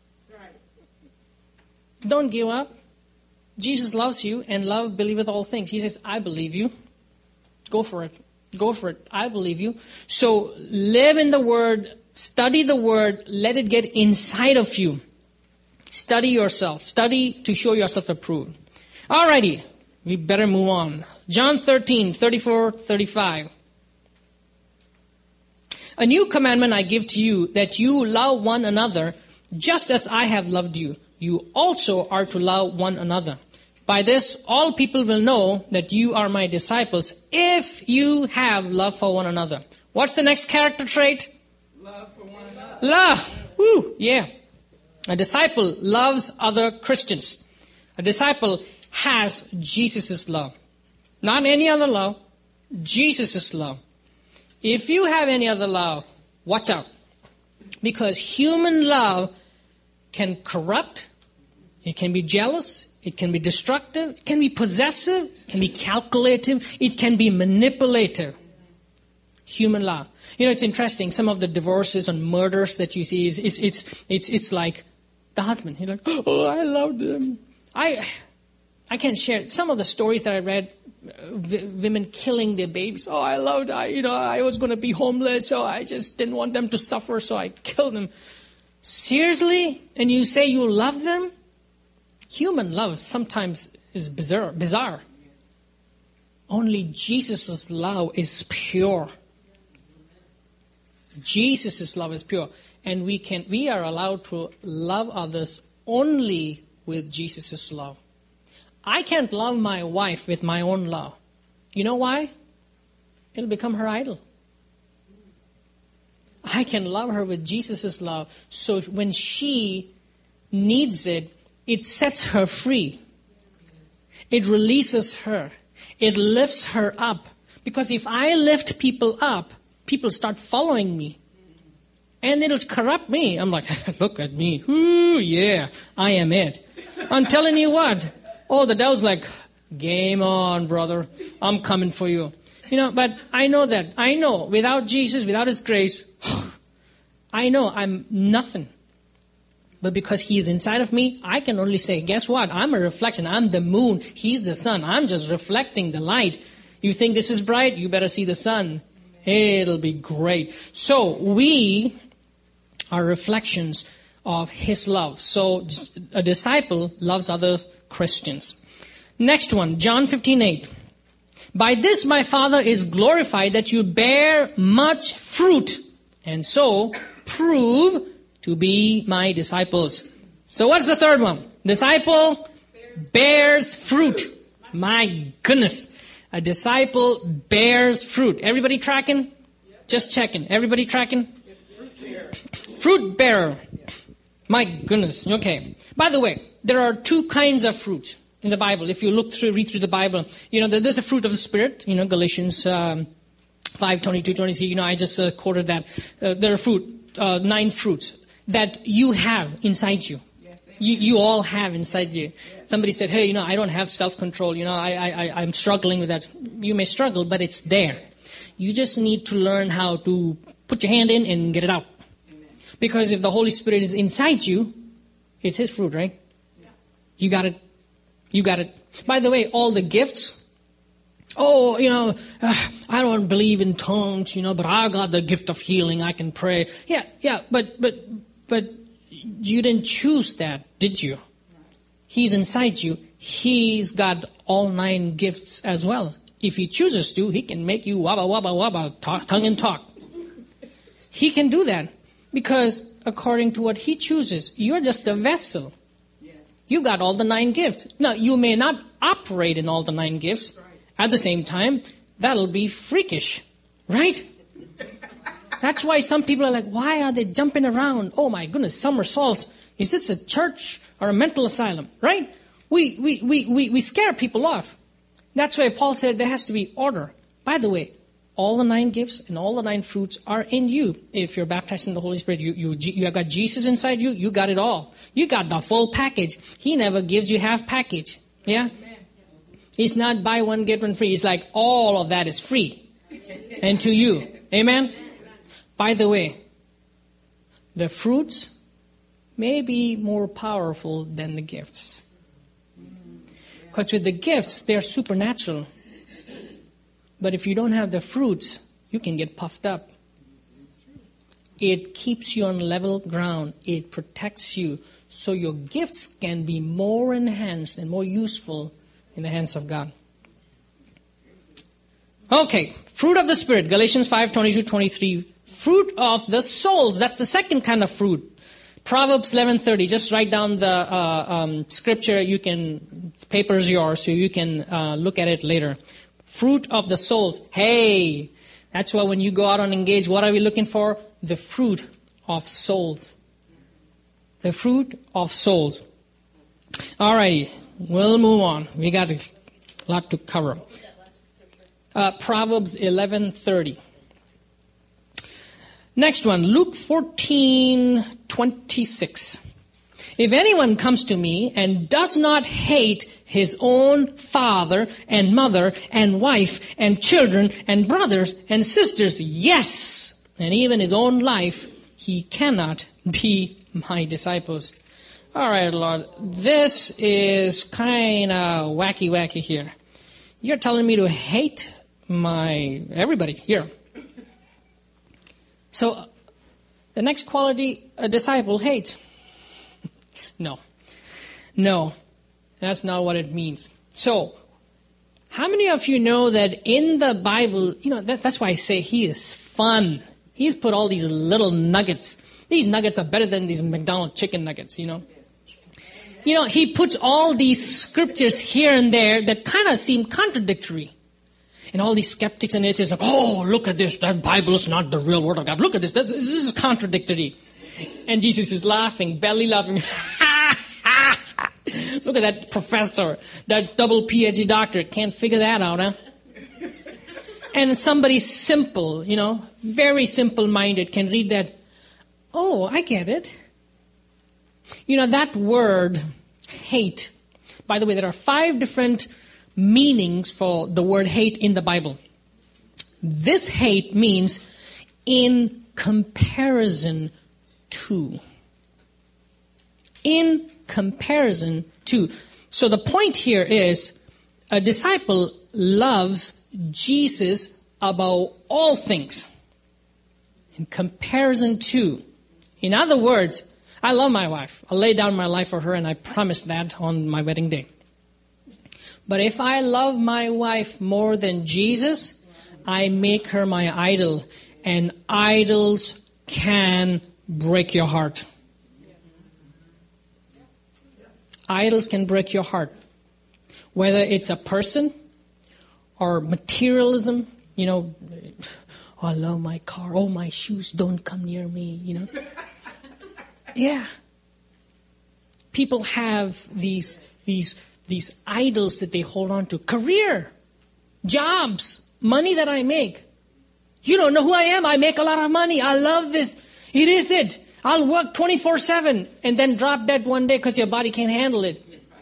Don't give up. Jesus loves you, and love believeth all things. He says, I believe you. Go for it. Go for it. I believe you. So live in the Word. Study the Word. Let it get inside of you. Study yourself. Study to show yourself approved. Alrighty. We better move on. John thirteen, thirty-four, thirty-five. A new commandment I give to you, that you love one another, just as I have loved you. You also are to love one another. By this, all people will know that you are my disciples, if you have love for one another. What's the next character trait? Love for one another. Love. Woo, yeah. A disciple loves other Christians. A disciple has Jesus' love. Not any other love. Jesus' love. If you have any other love, watch out. Because human love can corrupt, it can be jealous, it can be destructive, it can be possessive, it can be calculative, it can be manipulative. Human love. You know, it's interesting. Some of the divorces and murders that you see, is, is it's it's it's like the husband. He's like, oh, I loved him. I I can't share some of the stories that I read. Uh, v- women killing their babies. Oh, I loved. I you know I was going to be homeless, so I just didn't want them to suffer, so I killed them. Seriously? And you say you love them? Human love sometimes is bizarre. bizarre. Only Jesus' love is pure. Jesus' love is pure. And we can, we are allowed to love others only with Jesus' love. I can't love my wife with my own love. You know why? It'll become her idol. I can love her with Jesus' love. So when she needs it, it sets her free. It releases her. It lifts her up. Because if I lift people up, people start following me. And it'll corrupt me. I'm like, look at me. Ooh, yeah, I am it. I'm telling you what. Oh, the devil's like, game on, brother. I'm coming for you. You know, but I know that. I know without Jesus, without His grace, I know I'm nothing. But because He is inside of me, I can only say, guess what? I'm a reflection. I'm the moon. He's the sun. I'm just reflecting the light. You think this is bright? You better see the sun. It'll be great. So we are reflections of His love. So a disciple loves other Christians. Next one, John fifteen eight. By this my Father is glorified, that you bear much fruit, and so prove to be my disciples. So what's the third one? Disciple bears fruit. My goodness. A disciple bears fruit. Everybody tracking? Just checking. Everybody tracking? Fruit bearer. My goodness. Okay. By the way, there are two kinds of fruit in the Bible. If you look through, read through the Bible, you know, there's a fruit of the Spirit. You know, Galatians um, five twenty-two, twenty-three. You know, I just uh, quoted that. Uh, there are fruit, uh, nine fruits that you have inside you. You, you all have inside you. Somebody said, hey, you know, I don't have self-control. You know, I, I, I'm struggling with that. You may struggle, but it's there. You just need to learn how to put your hand in and get it out. Because if the Holy Spirit is inside you, it's His fruit, right? You got it. You got it. By the way, all the gifts. Oh, you know, uh, I don't believe in tongues, you know, but I got the gift of healing. I can pray. Yeah, yeah, but, but, but you didn't choose that, did you? He's inside you. He's got all nine gifts as well. If He chooses to, He can make you wabba, wabba, wabba, talk, tongue and talk. He can do that. Because according to what He chooses, you're just a vessel. Yes. You got all the nine gifts. Now, you may not operate in all the nine gifts. Right. At the same time, that'll be freakish. Right? That's why some people are like, why are they jumping around? Oh my goodness, somersaults. Is this a church or a mental asylum? Right? We, we, we, we, we scare people off. That's why Paul said there has to be order. By the way, All the nine gifts and all the nine fruits are in you. If you're baptized in the Holy Spirit, you, you, you have got Jesus inside you, you got it all. You got the full package. He never gives you half package. Yeah? It's not buy one, get one free. It's like all of that is free. And to you. Amen? By the way, the fruits may be more powerful than the gifts. Because with the gifts, they're supernatural. But if you don't have the fruits, you can get puffed up. It keeps you on level ground. It protects you. So your gifts can be more enhanced and more useful in the hands of God. Okay, fruit of the Spirit, Galatians five, twenty-two, twenty-three. Fruit of the souls, that's the second kind of fruit. Proverbs eleven thirty, just write down the uh, um, scripture. You can, paper's yours, so you can uh, look at it later. Fruit of the souls. Hey, that's why when you go out and engage, what are we looking for? The fruit of souls. The fruit of souls. Alrighty, we'll move on. We got a lot to cover. Uh, Proverbs eleven thirty. Next one, Luke fourteen twenty-six. If anyone comes to me and does not hate his own father and mother and wife and children and brothers and sisters, yes, and even his own life, he cannot be my disciples. All right, Lord, this is kind of wacky, wacky here. You're telling me to hate my everybody here. So the next quality a disciple hates. No. No. That's not what it means. So, how many of you know that in the Bible, you know, that, that's why I say he is fun. He's put all these little nuggets. These nuggets are better than these McDonald's chicken nuggets, you know. You know, he puts all these scriptures here and there that kind of seem contradictory. And all these skeptics and atheists are like, oh, look at this. That Bible is not the real word of God. Look at this. This, this is contradictory. And Jesus is laughing, belly laughing. Look at that professor, that double P H D doctor. Can't figure that out, huh? And somebody simple, you know, very simple-minded can read that. Oh, I get it. You know, that word, hate. By the way, there are five different meanings for the word hate in the Bible. This hate means in comparison to. In comparison to. So the point here is a disciple loves Jesus above all things. In comparison to. In other words, I love my wife. I'll lay down my life for her, and I promise that on my wedding day. But if I love my wife more than Jesus, I make her my idol. And idols can break your heart. Idols can break your heart. Whether it's a person or materialism, you know, oh, I love my car. Oh, my shoes, don't come near me, you know. Yeah. People have these, these, these idols that they hold on to. Career, jobs, money that I make. You don't know who I am. I make a lot of money. I love this. It is it. I'll work twenty-four seven and then drop dead one day because your body can't handle it.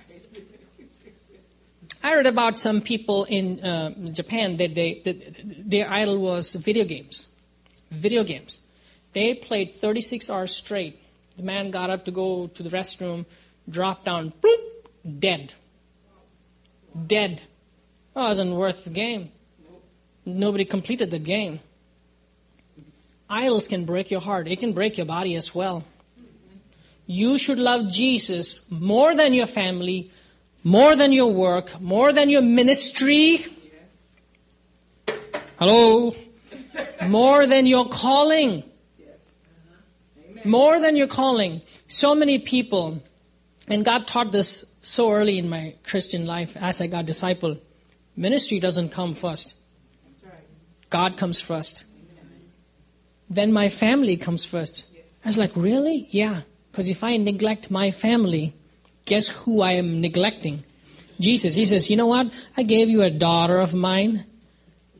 I read about some people in uh, Japan that they that their idol was video games. Video games. They played thirty-six hours straight. The man got up to go to the restroom, dropped down, boop, dead. Dead. Oh, it wasn't worth the game. Nobody completed the game. Idols can break your heart. It can break your body as well. You should love Jesus more than your family, more than your work, more than your ministry. Hello? More than your calling. More than your calling. So many people, and God taught this so early in my Christian life as I got discipled. Ministry doesn't come first. God comes first. Then my family comes first. I was like, really? Yeah. Because if I neglect my family, guess who I am neglecting? Jesus. He says, you know what? I gave you a daughter of mine.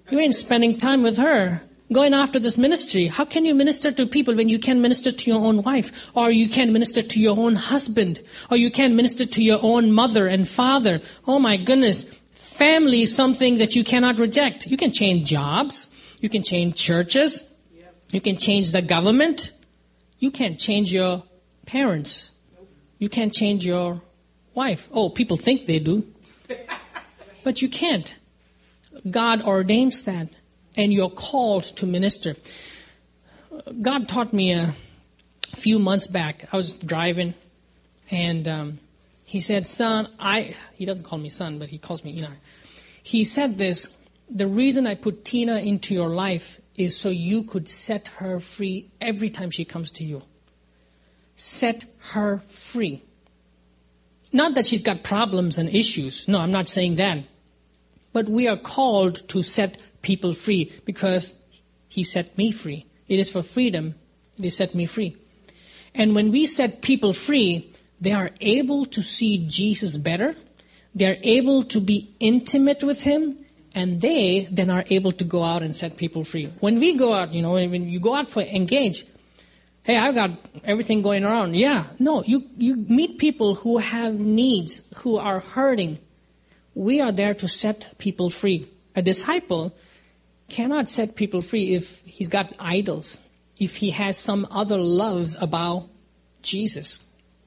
You ain't spending time with her, going after this ministry. How can you minister to people when you can't minister to your own wife? Or you can't minister to your own husband? Or you can't minister to your own mother and father? Oh my goodness. Family is something that you cannot reject. You can change jobs. You can change churches. You can change the government. You can't change your parents. You can't change your wife. Oh, people think they do. But you can't. God ordains that. And you're called to minister. God taught me a few months back. I was driving, and um, He said, son, I, He doesn't call me son, but He calls me Enoch. He said this, the reason I put Tina into your life is so you could set her free every time she comes to you. Set her free. Not that she's got problems and issues. No, I'm not saying that. But we are called to set people free because He set me free. It is for freedom He set me free. And when we set people free, they are able to see Jesus better. They are able to be intimate with Him. And they then are able to go out and set people free. When we go out, you know, when you go out for engage, hey, I've got everything going around. Yeah, no, you, you meet people who have needs, who are hurting. We are there to set people free. A disciple cannot set people free if he's got idols, if he has some other loves about Jesus.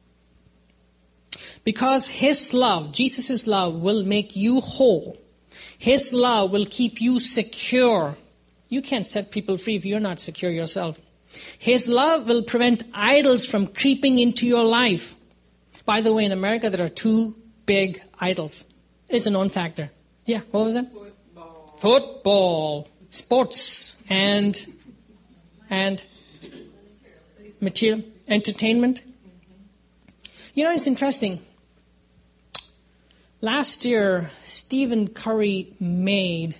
Because His love, Jesus' love, will make you whole. His love will keep you secure. You can't set people free if you're not secure yourself. His love will prevent idols from creeping into your life. By the way, in America, there are two big idols. It's a known factor. Yeah, what was that? Football. Football, sports, and and material, entertainment. You know, it's interesting. Last year, Stephen Curry made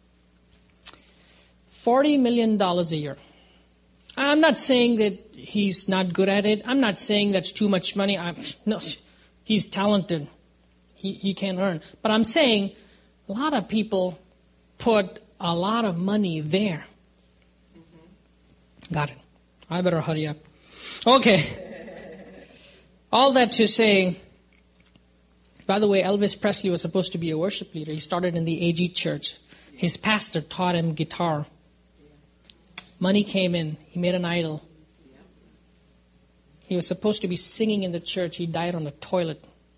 forty million dollars a year. I'm not saying that he's not good at it. I'm not saying that's too much money. I'm, no, he's talented. He, he can earn. But I'm saying a lot of people put a lot of money there. Mm-hmm. Got it. I better hurry up. Okay. All that to say, by the way, Elvis Presley was supposed to be a worship leader. He started in the A G church. His pastor taught him guitar. Money came in. He made an idol. He was supposed to be singing in the church. He died on the toilet.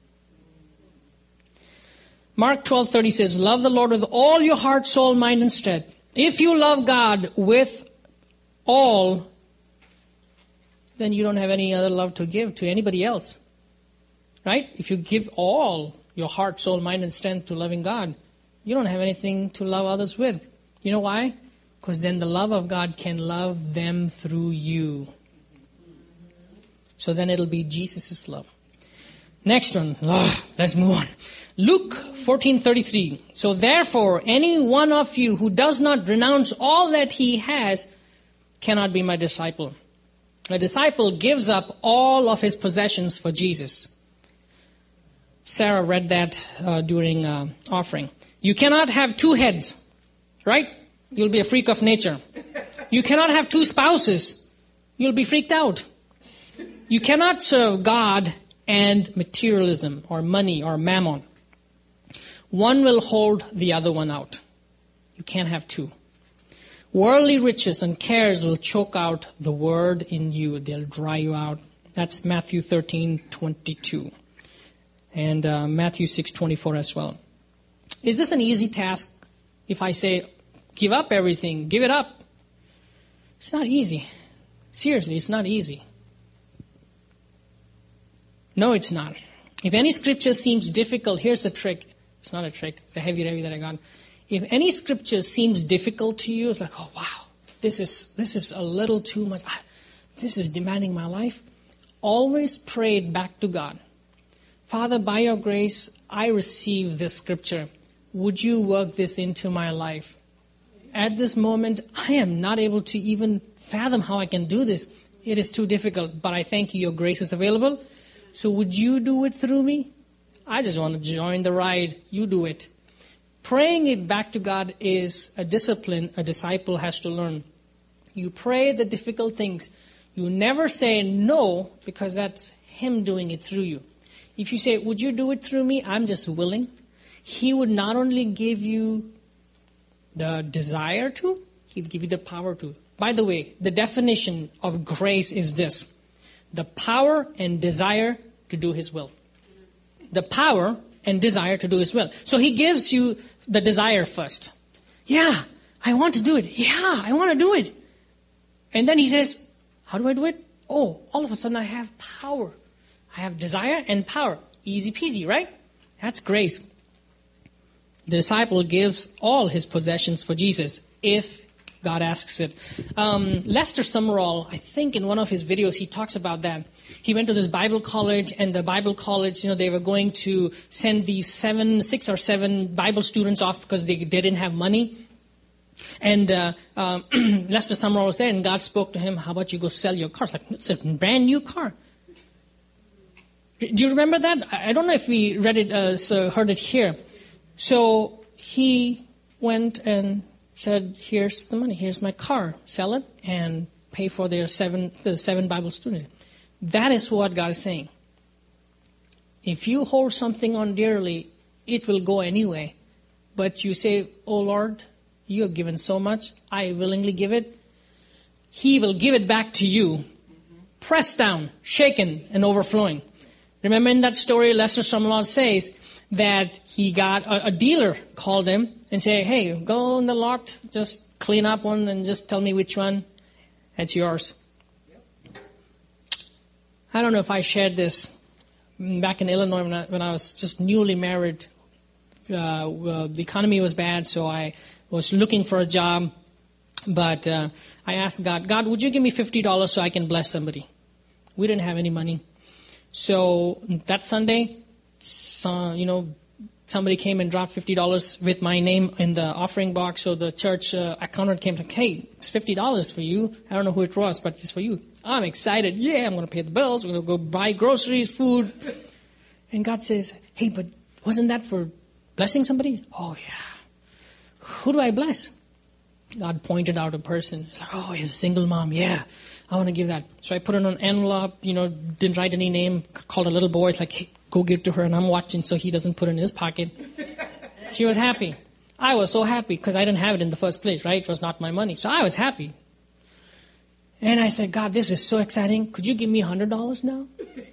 Mark twelve thirty says, love the Lord with all your heart, soul, mind, and strength. If you love God with all, then you don't have any other love to give to anybody else. Right? If you give all your heart, soul, mind, and strength to loving God, you don't have anything to love others with. You know why? Because then the love of God can love them through you. So then it'll be Jesus' love. Next one. Oh, let's move on. Luke fourteen thirty-three. So therefore, any one of you who does not renounce all that he has cannot be my disciple. A disciple gives up all of his possessions for Jesus. Sarah read that uh, during uh, offering. You cannot have two heads, right? You'll be a freak of nature. You cannot have two spouses. You'll be freaked out. You cannot serve God and materialism or money or mammon. One will hold the other one out. You can't have two. Worldly riches and cares will choke out the word in you. They'll dry you out. That's Matthew thirteen twenty-two. And uh, Matthew six twenty-four as well. Is this an easy task if I say, give up everything, give it up? It's not easy. Seriously, it's not easy. No, it's not. If any scripture seems difficult, here's a trick. It's not a trick. It's a heavy review that I got. If any scripture seems difficult to you, it's like, oh, wow, this is this is a little too much. This is demanding my life. Always pray it back to God. Father, by your grace, I receive this scripture. Would you work this into my life? At this moment, I am not able to even fathom how I can do this. It is too difficult, but I thank you. Your grace is available. So would you do it through me? I just want to join the ride. You do it. Praying it back to God is a discipline a disciple has to learn. You pray the difficult things. You never say no, because that's Him doing it through you. If you say, would you do it through me? I'm just willing. He would not only give you the desire to, He'd give you the power to. By the way, the definition of grace is this: the power and desire to do His will. The power and desire to do His will. So He gives you the desire first. Yeah, I want to do it. Yeah, I want to do it. And then He says, how do I do it? Oh, all of a sudden I have power. I have desire and power. Easy peasy, right? That's grace. The disciple gives all his possessions for Jesus if God asks it. Um, Lester Sumrall, I think in one of his videos, he talks about that. He went to this Bible college, and the Bible college, you know, they were going to send these seven, six or seven Bible students off because they, they didn't have money. And uh, uh, Lester Sumrall was there, and God spoke to him, how about you go sell your car? It's like, it's a brand new car. Do you remember that? I don't know if we read it, uh, so heard it here. So he went and said, here's the money, here's my car, sell it and pay for their seven, the seven Bible students. That is what God is saying. If you hold something on dearly, it will go anyway. But you say, oh Lord, you have given so much, I willingly give it. He will give it back to you, pressed down, shaken, and overflowing. Remember in that story, Lester Sumrall says that he got a, a dealer called him and say, hey, go in the lot, just clean up one and just tell me which one. It's yours. Yep. I don't know if I shared this back in Illinois when I, when I was just newly married. Uh, well, the economy was bad, so I was looking for a job. But uh, I asked God, God, would you give me fifty dollars so I can bless somebody? We didn't have any money. So that Sunday, so, you know, somebody came and dropped fifty dollars with my name in the offering box. So the church uh, accountant came like, hey, it's fifty dollars for you. I don't know who it was, but it's for you. I'm excited. Yeah, I'm going to pay the bills. I'm going to go buy groceries, food. And God says, hey, but wasn't that for blessing somebody? Oh, yeah. Who do I bless? God pointed out a person. He's like, oh, he's a single mom. Yeah, I want to give that. So I put it on an envelope, you know, didn't write any name, called a little boy. It's like, hey, go give to her. And I'm watching so he doesn't put it in his pocket. She was happy. I was so happy because I didn't have it in the first place, right? It was not my money. So I was happy. And I said, God, this is so exciting. Could you give me one hundred dollars now?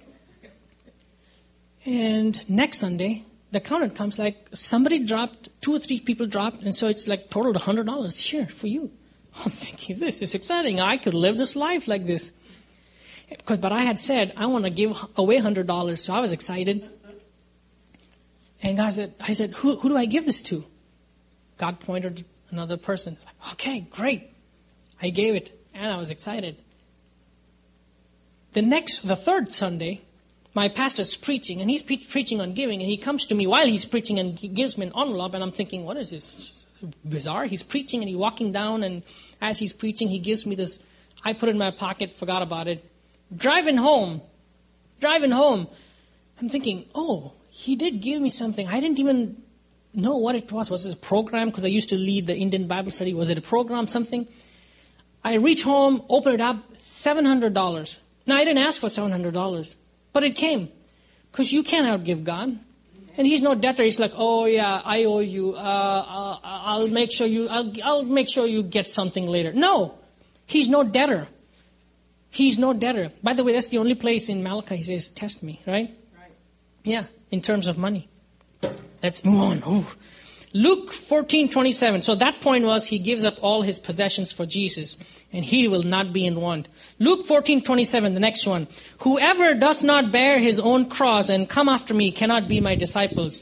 And next Sunday, the accountant comes like, somebody dropped, two or three people dropped, and so it's like totaled one hundred dollars here for you. I'm thinking, this is exciting. I could live this life like this. Because, but I had said, I want to give away one hundred dollars, so I was excited. And God said, I said, who, who do I give this to? God pointed to another person. Like, okay, great. I gave it, and I was excited. The next, the third Sunday, my pastor's preaching, and he's pre- preaching on giving, and he comes to me while he's preaching and he gives me an envelope, and I'm thinking, what is this? Bizarre. He's preaching, and he's walking down, and as he's preaching, he gives me this. I put it in my pocket, forgot about it. Driving home, driving home, I'm thinking, oh, he did give me something. I didn't even know what it was. Was it a program? Because I used to lead the Indian Bible study. Was it a program, something? I reach home, open it up, seven hundred dollars. Now, I didn't ask for seven hundred dollars. But it came. Because you can't outgive God. And He's no debtor. He's like, oh yeah, I owe you. Uh, uh, I'll make sure you, I'll, I'll make sure you get something later. No. He's no debtor. He's no debtor. By the way, that's the only place in Malachi He says, test me, right? Right. Yeah, in terms of money. Let's move on. Ooh. Luke fourteen twenty-seven. So that point was He gives up all His possessions for Jesus, and He will not be in want. Luke fourteen twenty-seven, the next one. Whoever does not bear his own cross and come after me cannot be my disciples.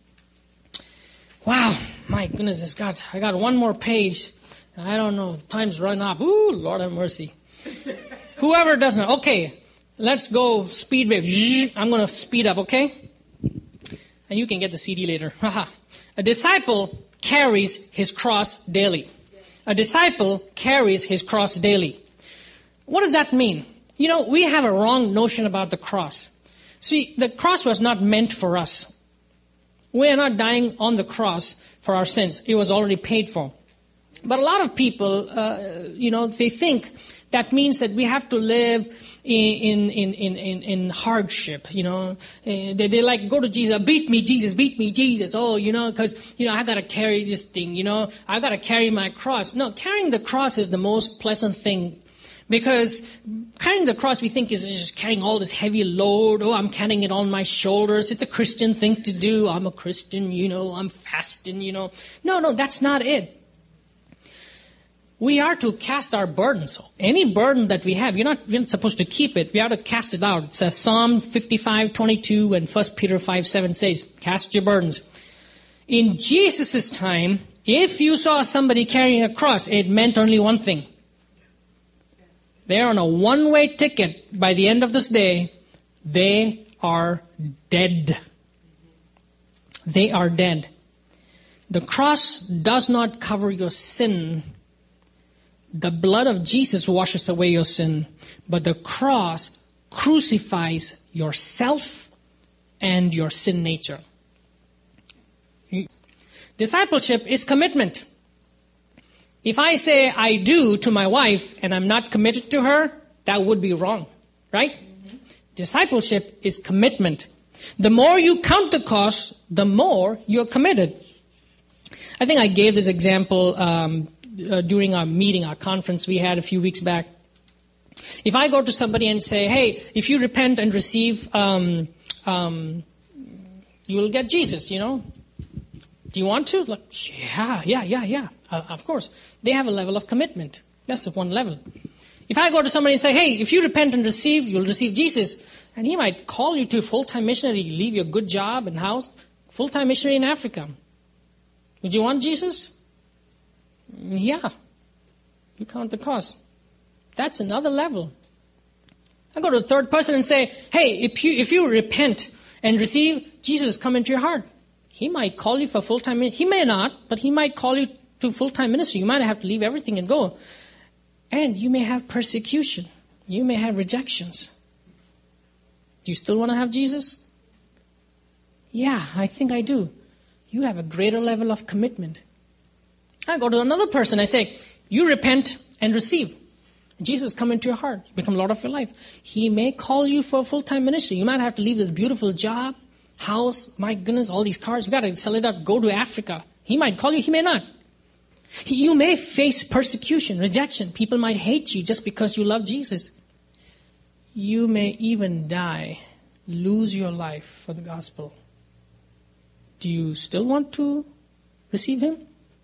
Wow, my goodness, it's got, I got one more page. I don't know, time's run up. Ooh, Lord have mercy. Whoever does not. Okay, let's go speed wave. I'm going to speed up, okay? And you can get the C D later. Haha. A disciple carries his cross daily. A disciple carries his cross daily. What does that mean? You know, we have a wrong notion about the cross. See, the cross was not meant for us. We are not dying on the cross for our sins. It was already paid for. But a lot of people, uh, you know, they think that means that we have to live in in in in, in hardship. You know, uh, they they like go to Jesus, beat me, Jesus, beat me, Jesus. Oh, you know, because you know I got to carry this thing. You know, I got to carry my cross. No, carrying the cross is the most pleasant thing. Because carrying the cross, we think, is just carrying all this heavy load. Oh, I'm carrying it on my shoulders. It's a Christian thing to do. I'm a Christian, you know, I'm fasting, you know. No, no, that's not it. We are to cast our burdens. Any burden that we have, you're not, you're not supposed to keep it. We are to cast it out. It says Psalm fifty-five twenty-two and First Peter five seven says, cast your burdens. In Jesus' time, if you saw somebody carrying a cross, it meant only one thing. They're on a one-way ticket. By the end of this day, they are dead. They are dead. The cross does not cover your sin. The blood of Jesus washes away your sin. But the cross crucifies yourself and your sin nature. Discipleship is commitment. If I say I do to my wife and I'm not committed to her, that would be wrong, right? Mm-hmm. Discipleship is commitment. The more you count the cost, the more you're committed. I think I gave this example um, uh, during our meeting, our conference we had a few weeks back. If I go to somebody and say, hey, if you repent and receive, um, um, you will get Jesus, you know. Do you want to? Like, yeah, yeah, yeah, yeah. Uh, of course. They have a level of commitment. That's one level. If I go to somebody and say, hey, if you repent and receive, you'll receive Jesus. And he might call you to a full-time missionary, leave your good job and house, full-time missionary in Africa. Would you want Jesus? Yeah. You count the cost. That's another level. I go to the third person and say, hey, if you, if you repent and receive, Jesus come into your heart. He might call you for full-time ministry. He may not, but he might call you to full-time ministry. You might have to leave everything and go. And you may have persecution. You may have rejections. Do you still want to have Jesus? Yeah, I think I do. You have a greater level of commitment. I go to another person. I say, you repent and receive. Jesus come into your heart. You become Lord of your life. He may call you for full-time ministry. You might have to leave this beautiful job. House, my goodness, all these cars, you got to sell it out, go to Africa. He might call you, he may not. He, you may face persecution, rejection. People might hate you just because you love Jesus. You may even die, lose your life for the gospel. Do you still want to receive him?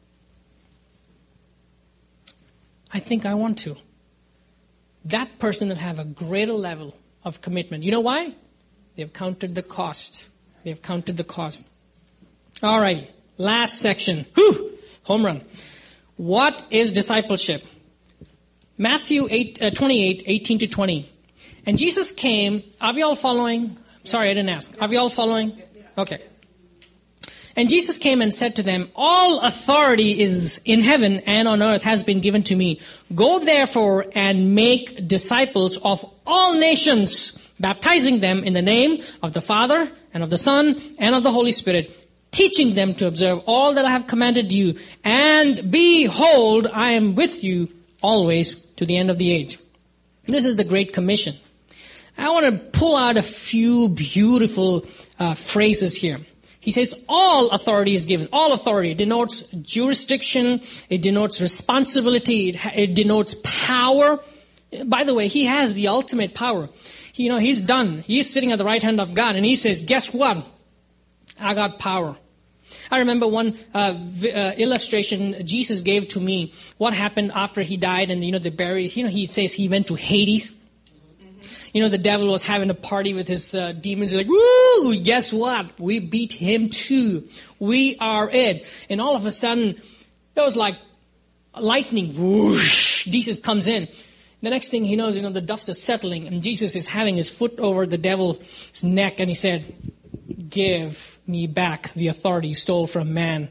I think I want to. That person will have a greater level of commitment. You know why? They've counted the cost. They've counted the cost. All right. Last section. Whew! Home run. What is discipleship? Matthew eight, uh, twenty-eight, eighteen to twenty. And Jesus came. Are we all following? Sorry, I didn't ask. Are we all following? Okay. And Jesus came and said to them, all authority is in heaven and on earth has been given to me. Go therefore and make disciples of all nations, baptizing them in the name of the Father and of the Son and of the Holy Spirit, teaching them to observe all that I have commanded you. And behold, I am with you always to the end of the age. This is the Great Commission. I want to pull out a few beautiful uh, phrases here. He says all authority is given. All authority denotes jurisdiction. It denotes responsibility. It, it denotes power. By the way, he has the ultimate power. He, you know, he's done. He's sitting at the right hand of God, and he says, guess what? I got power. I remember one uh, v- uh, illustration Jesus gave to me. What happened after he died, and you know they buried. You know, he says he went to Hades. You know, the devil was having a party with his uh, demons. He's like, woo, guess what? We beat him too. We are it. And all of a sudden, it was like lightning. Whoosh, Jesus comes in. The next thing he knows, you know, the dust is settling. And Jesus is having his foot over the devil's neck. And he said, give me back the authority you stole from man.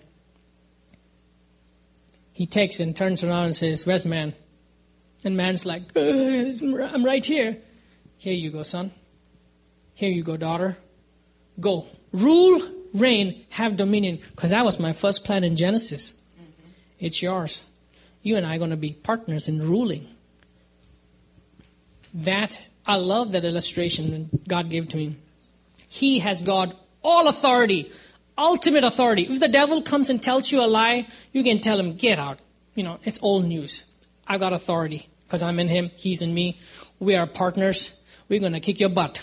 He takes it and turns around and says, where's man? And man's like, I'm right here. Here you go, son. Here you go, daughter. Go. Rule reign, have dominion. Because that was my first plan in Genesis. Mm-hmm. It's yours. You and I are going to be partners in ruling. That, I love that illustration God gave to me. He has got all authority, ultimate authority. If the devil comes and tells you a lie, you can tell him, get out. You know, it's old news. I've got authority because I'm in him, he's in me. We are partners. We're going to kick your butt.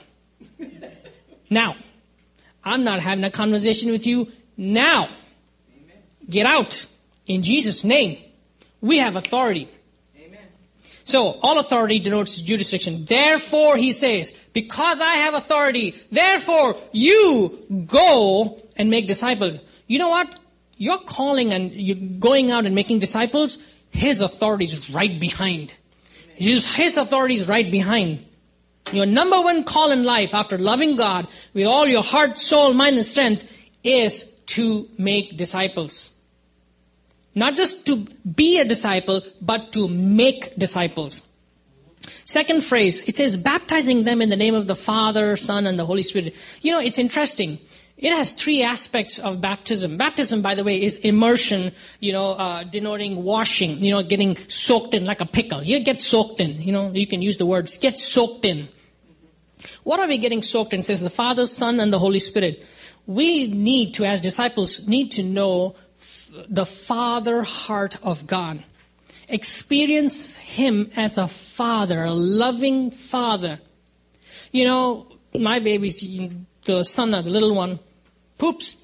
Now, I'm not having a conversation with you now. Get out in Jesus' name. We have authority. So, all authority denotes jurisdiction. Therefore, he says, because I have authority, therefore, you go and make disciples. You know what? You're calling and you're going out and making disciples, his authority is right behind. His, his authority is right behind. Your number one call in life after loving God with all your heart, soul, mind, and strength is to make disciples. Not just to be a disciple, but to make disciples. Second phrase, it says, baptizing them in the name of the Father, Son, and the Holy Spirit. You know, it's interesting. It has three aspects of baptism. Baptism, by the way, is immersion, you know, uh, denoting washing, you know, getting soaked in like a pickle. You get soaked in, you know, you can use the words, get soaked in. What are we getting soaked in? It says the Father, Son, and the Holy Spirit. We need to, as disciples, need to know the Father heart of God. Experience Him as a Father, a loving Father. You know, my baby's, the son, the little one, poops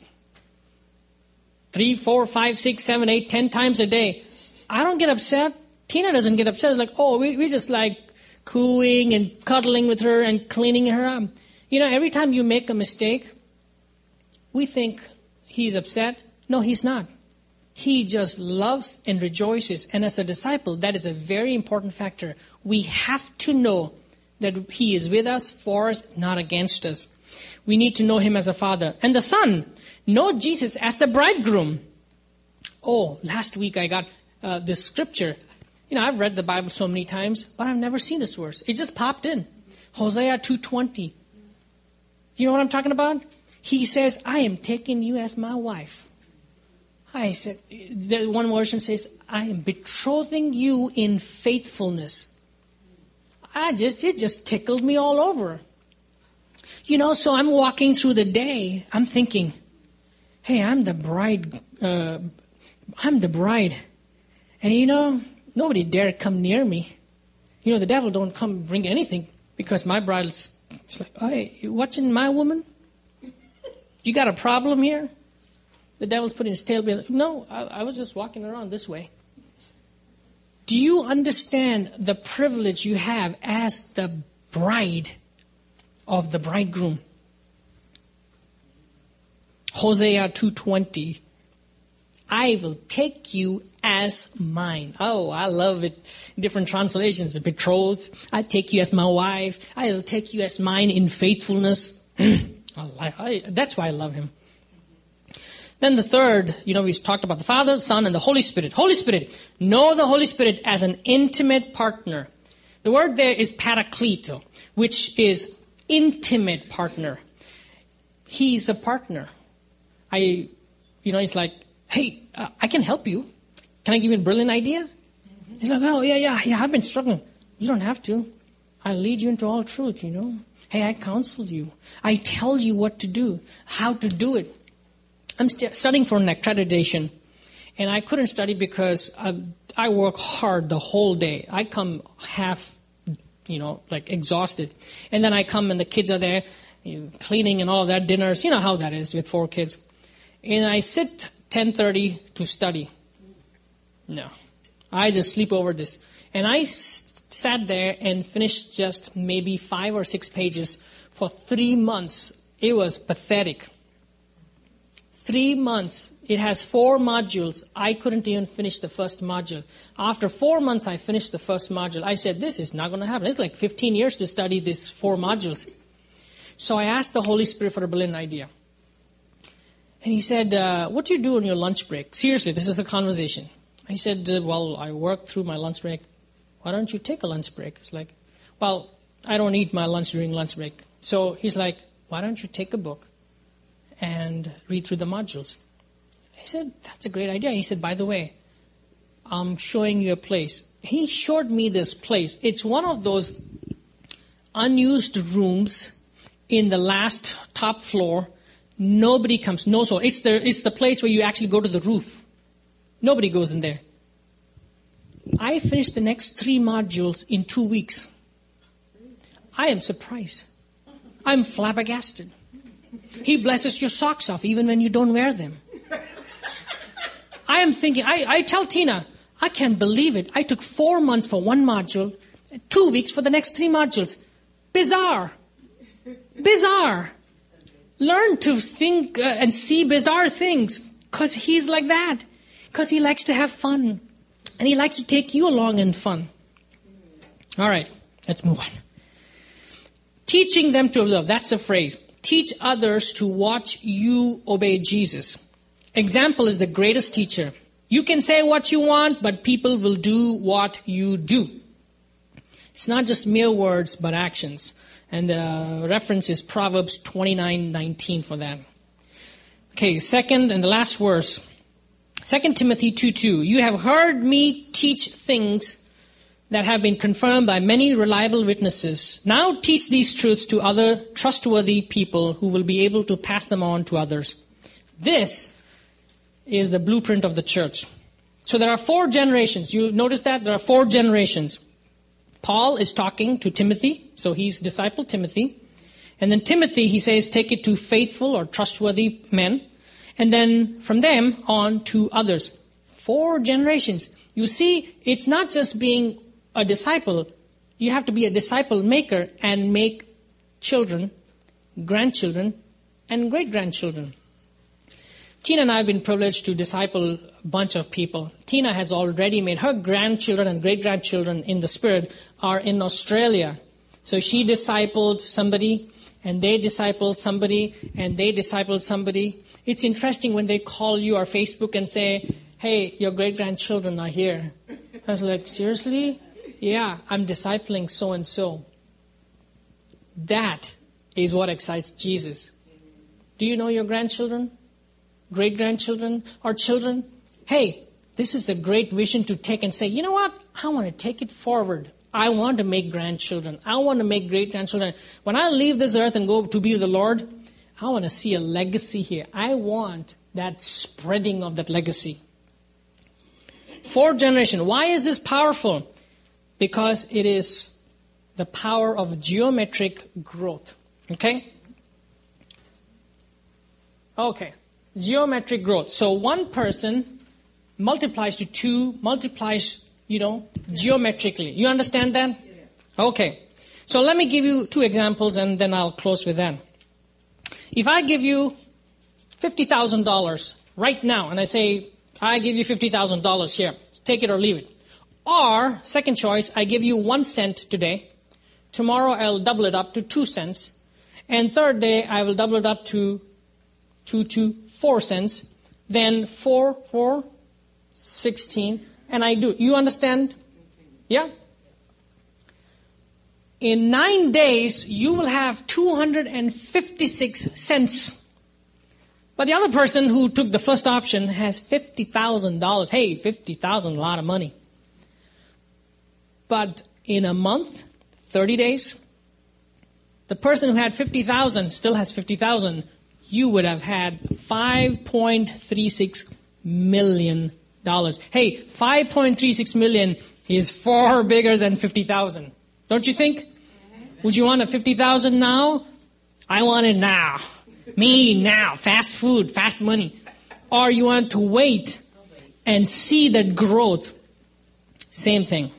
three, four, five, six, seven, eight, ten times a day. I don't get upset. Tina doesn't get upset. It's like, oh, we, we just like cooing and cuddling with her and cleaning her up. You know, every time you make a mistake, we think he's upset. No, he's not. He just loves and rejoices. And as a disciple, that is a very important factor. We have to know that He is with us, for us, not against us. We need to know Him as a Father. And the Son, know Jesus as the bridegroom. Oh, last week I got uh, this scripture. You know, I've read the Bible so many times, but I've never seen this verse. It just popped in. Hosea two twenty. You know what I'm talking about? He says, I am taking you as my wife. I said, the one version says, I am betrothing you in faithfulness. I just, it just tickled me all over. You know, so I'm walking through the day, I'm thinking, hey, I'm the bride, uh, I'm the bride. And you know, nobody dare come near me. You know, the devil don't come bring anything because my bride is like, hey, you watching my woman? You got a problem here? The devil's putting his tail behind. No, I, I was just walking around this way. Do you understand the privilege you have as the bride of the bridegroom? Hosea two twenty. I will take you as mine. Oh, I love it. Different translations. The betrothed. I take you as my wife. I will take you as mine in faithfulness. I, I, that's why I love Him. Then the third, you know, we talked about the Father, Son, and the Holy Spirit. Holy Spirit. Know the Holy Spirit as an intimate partner. The word there is parakleto, which is intimate partner. He's a partner. I, you know, he's like, hey, uh, I can help you. Can I give you a brilliant idea? Mm-hmm. He's like, oh, yeah, yeah, yeah, I've been struggling. You don't have to. I'll lead you into all truth, you know. Hey, I counsel you. I tell you what to do, how to do it. I'm st- studying for an accreditation, and I couldn't study because I, I work hard the whole day. I come half, you know, like exhausted. And then I come and the kids are there, you know, cleaning and all of that, dinners. You know how that is with four kids. And I sit ten thirty to study. No. I just sleep over this. And I s- sat there and finished just maybe five or six pages for three months. It was pathetic. Three months. It has four modules. I couldn't even finish the first module. After four months, I finished the first module. I said, this is not going to happen. It's like fifteen years to study these four modules. So I asked the Holy Spirit for a brilliant idea. And He said, uh, what do you do on your lunch break? Seriously, this is a conversation. I said, uh, well, I work through my lunch break. Why don't you take a lunch break? It's like, well, I don't eat my lunch during lunch break. So He's like, why don't you take a book and read through the modules. I said, that's a great idea. He said, by the way, I'm showing you a place. He showed me this place. It's one of those unused rooms in the last top floor. Nobody comes, no soul. It's the, it's the place where you actually go to the roof. Nobody goes in there. I finished the next three modules in two weeks. I am surprised. I'm flabbergasted. He blesses your socks off even when you don't wear them. I am thinking, I, I tell Tina, I can't believe it. I took four months for one module, two weeks for the next three modules. Bizarre. Bizarre. Learn to think uh, and see bizarre things because he's like that. Because he likes to have fun. And he likes to take you along in fun. All right, let's move on. Teaching them to observe. That's a phrase. Teach others to watch you obey Jesus. Example is the greatest teacher. You can say what you want, but people will do what you do. It's not just mere words, but actions. And uh, reference is Proverbs twenty-nine nineteen for that. Okay, second and the last verse. Second Timothy two two. You have heard me teach things that have been confirmed by many reliable witnesses. Now teach these truths to other trustworthy people who will be able to pass them on to others. This is the blueprint of the church. So there are four generations. You notice that? There are four generations. Paul is talking to Timothy, so he's disciple Timothy. And then Timothy, he says, take it to faithful or trustworthy men. And then from them on to others. Four generations. You see, it's not just being a disciple. You have to be a disciple maker and make children, grandchildren, and great-grandchildren. Tina and I have been privileged to disciple a bunch of people. Tina has already made her grandchildren and great-grandchildren in the Spirit are in Australia. So she discipled somebody, and they discipled somebody, and they discipled somebody. It's interesting when they call you or Facebook and say, hey, your great-grandchildren are here. I was like, seriously? Yeah, I'm discipling so-and-so. That is what excites Jesus. Do you know your grandchildren? Great-grandchildren or children? Hey, this is a great vision to take and say, you know what? I want to take it forward. I want to make grandchildren. I want to make great-grandchildren. When I leave this earth and go to be with the Lord, I want to see a legacy here. I want that spreading of that legacy. Fourth generation. Why is this powerful? Because it is the power of geometric growth. Okay? Okay. Geometric growth. So one person multiplies to two, multiplies, you know, geometrically. You understand that? Yes. Okay. So let me give you two examples and then I'll close with that. If I give you fifty thousand dollars right now and I say, I give you fifty thousand dollars here, take it or leave it. Or, second choice, I give you one cent today. Tomorrow I'll double it up to two cents. And third day I will double it up to two to four cents. Then four, four, sixteen. And I do. You understand? Yeah? In nine days, you will have two hundred fifty-six cents. But the other person who took the first option has fifty thousand dollars. Hey, fifty thousand dollars, a lot of money. But in a month, thirty days, the person who had fifty thousand dollars still has fifty thousand dollars. You would have had five point three six million dollars. Hey, five point three six million dollars is far bigger than fifty thousand dollars. Don't you think? Would you want a fifty thousand dollars now? I want it now. Me now. Fast food, fast money. Or you want to wait and see that growth. Same thing.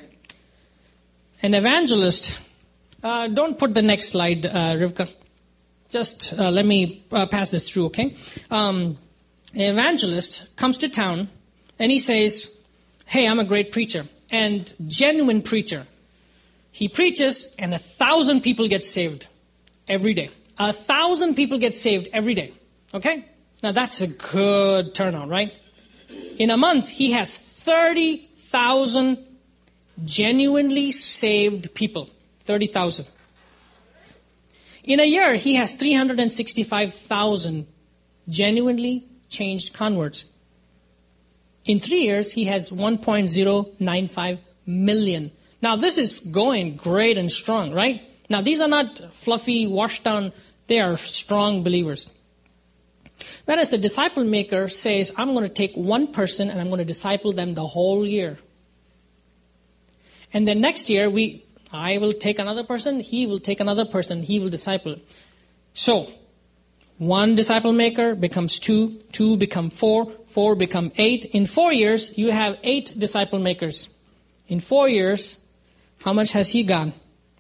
An evangelist, uh, don't put the next slide, uh, Rivka. Just uh, let me uh, pass this through, okay? Um, an evangelist comes to town and he says, hey, I'm a great preacher and genuine preacher. He preaches and a thousand people get saved every day. A thousand people get saved every day, okay? Now that's a good turnout, right? In a month, he has thirty thousand genuinely saved people. thirty thousand. In a year, he has three hundred sixty-five thousand genuinely changed converts. In three years, he has one point zero nine five million. Now, this is going great and strong, right? Now, these are not fluffy, washed down. They are strong believers. Whereas a disciple maker says, I'm going to take one person and I'm going to disciple them the whole year. And then next year, we, I will take another person, he will take another person, he will disciple. So, one disciple maker becomes two, two become four, four become eight. In four years, you have eight disciple makers. In four years, how much has he got?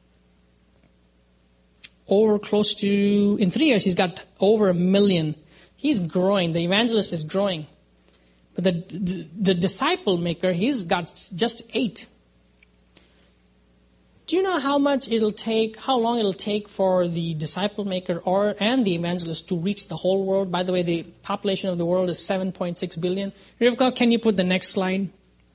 Over close to, in three years, he's got over a million. He's growing. The evangelist is growing. But the, the, the disciple maker, he's got just eight. Do you know how much it'll take, how long it'll take for the disciple maker or and the evangelist to reach the whole world? By the way, the population of the world is seven point six billion. Rivka, can you put the next slide?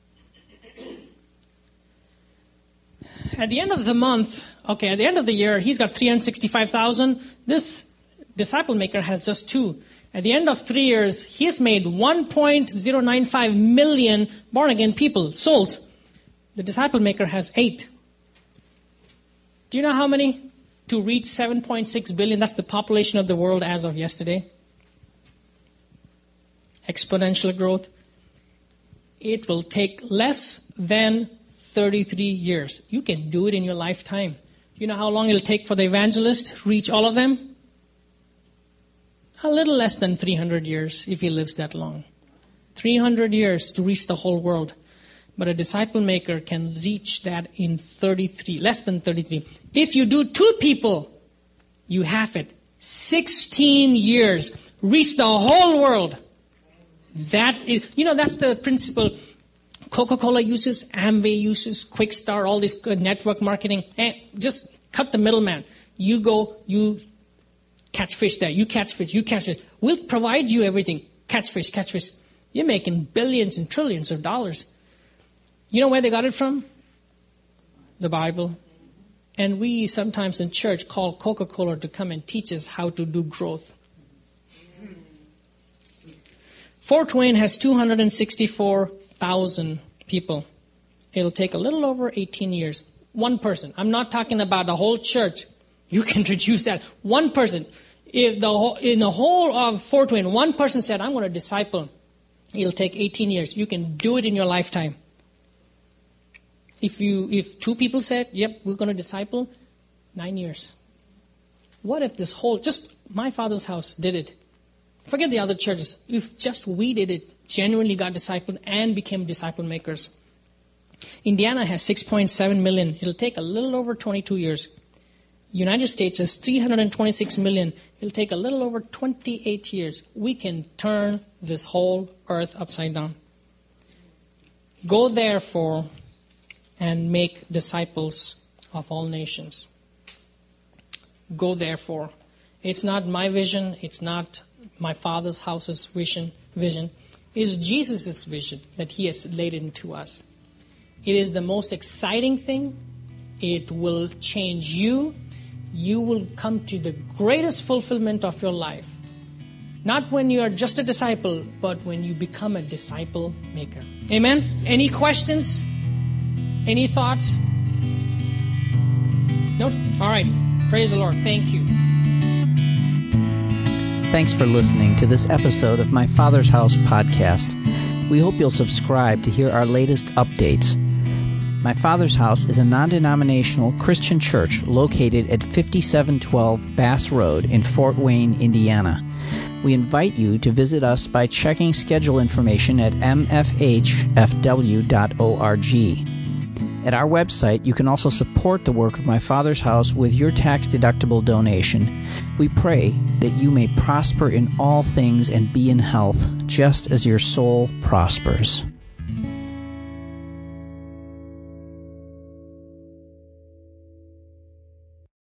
At the end of the month, okay, at the end of the year, he's got three hundred sixty-five thousand. This disciple maker has just two. At the end of three years, he has made one point zero nine five million born-again people, souls. The disciple maker has eight. Do you know how many to reach seven point six billion? That's the population of the world as of yesterday. Exponential growth. It will take less than thirty-three years. You can do it in your lifetime. Do you know how long it'll take for the evangelist to reach all of them? A little less than three hundred years if he lives that long. three hundred years to reach the whole world. But a disciple maker can reach that in thirty-three, less than thirty-three. If you do two people, you have it. sixteen years. Reach the whole world. That is, you know, that's the principle Coca-Cola uses, Amway uses, Quickstar, all this good network marketing. And just cut the middleman. You go, you catch fish there. You catch fish, you catch fish. We'll provide you everything. Catch fish, catch fish. You're making billions and trillions of dollars. You know where they got it from? The Bible. And we sometimes in church call Coca-Cola to come and teach us how to do growth. Fort Wayne has two hundred sixty-four thousand people. It'll take a little over eighteen years. One person. I'm not talking about the whole church. You can reduce that. One person. If the whole, in the whole of Fort Wayne, one person said, I'm going to disciple. It'll take eighteen years. You can do it in your lifetime. If you, if two people said, yep, we're going to disciple, nine years. What if this whole, just my father's house did it? Forget the other churches. If just we did it, genuinely got discipled and became disciple makers. Indiana has six point seven million. It'll take a little over twenty-two years. United States has three hundred twenty-six million. It'll take a little over twenty-eight years. We can turn this whole earth upside down. Go therefore and make disciples of all nations. Go therefore. It's not my vision. It's not my Father's house's vision. Vision. It's Jesus' vision that He has laid into us. It is the most exciting thing. It will change you. You will come to the greatest fulfillment of your life. Not when you are just a disciple, but when you become a disciple maker. Amen? Any questions? Any thoughts? No? All right. Praise the Lord. Thank you. Thanks for listening to this episode of My Father's House podcast. We hope you'll subscribe to hear our latest updates. My Father's House is a non-denominational Christian church located at fifty-seven twelve Bass Road in Fort Wayne, Indiana. We invite you to visit us by checking schedule information at m f h f w dot org. At our website, you can also support the work of My Father's House with your tax-deductible donation. We pray that you may prosper in all things and be in health, just as your soul prospers.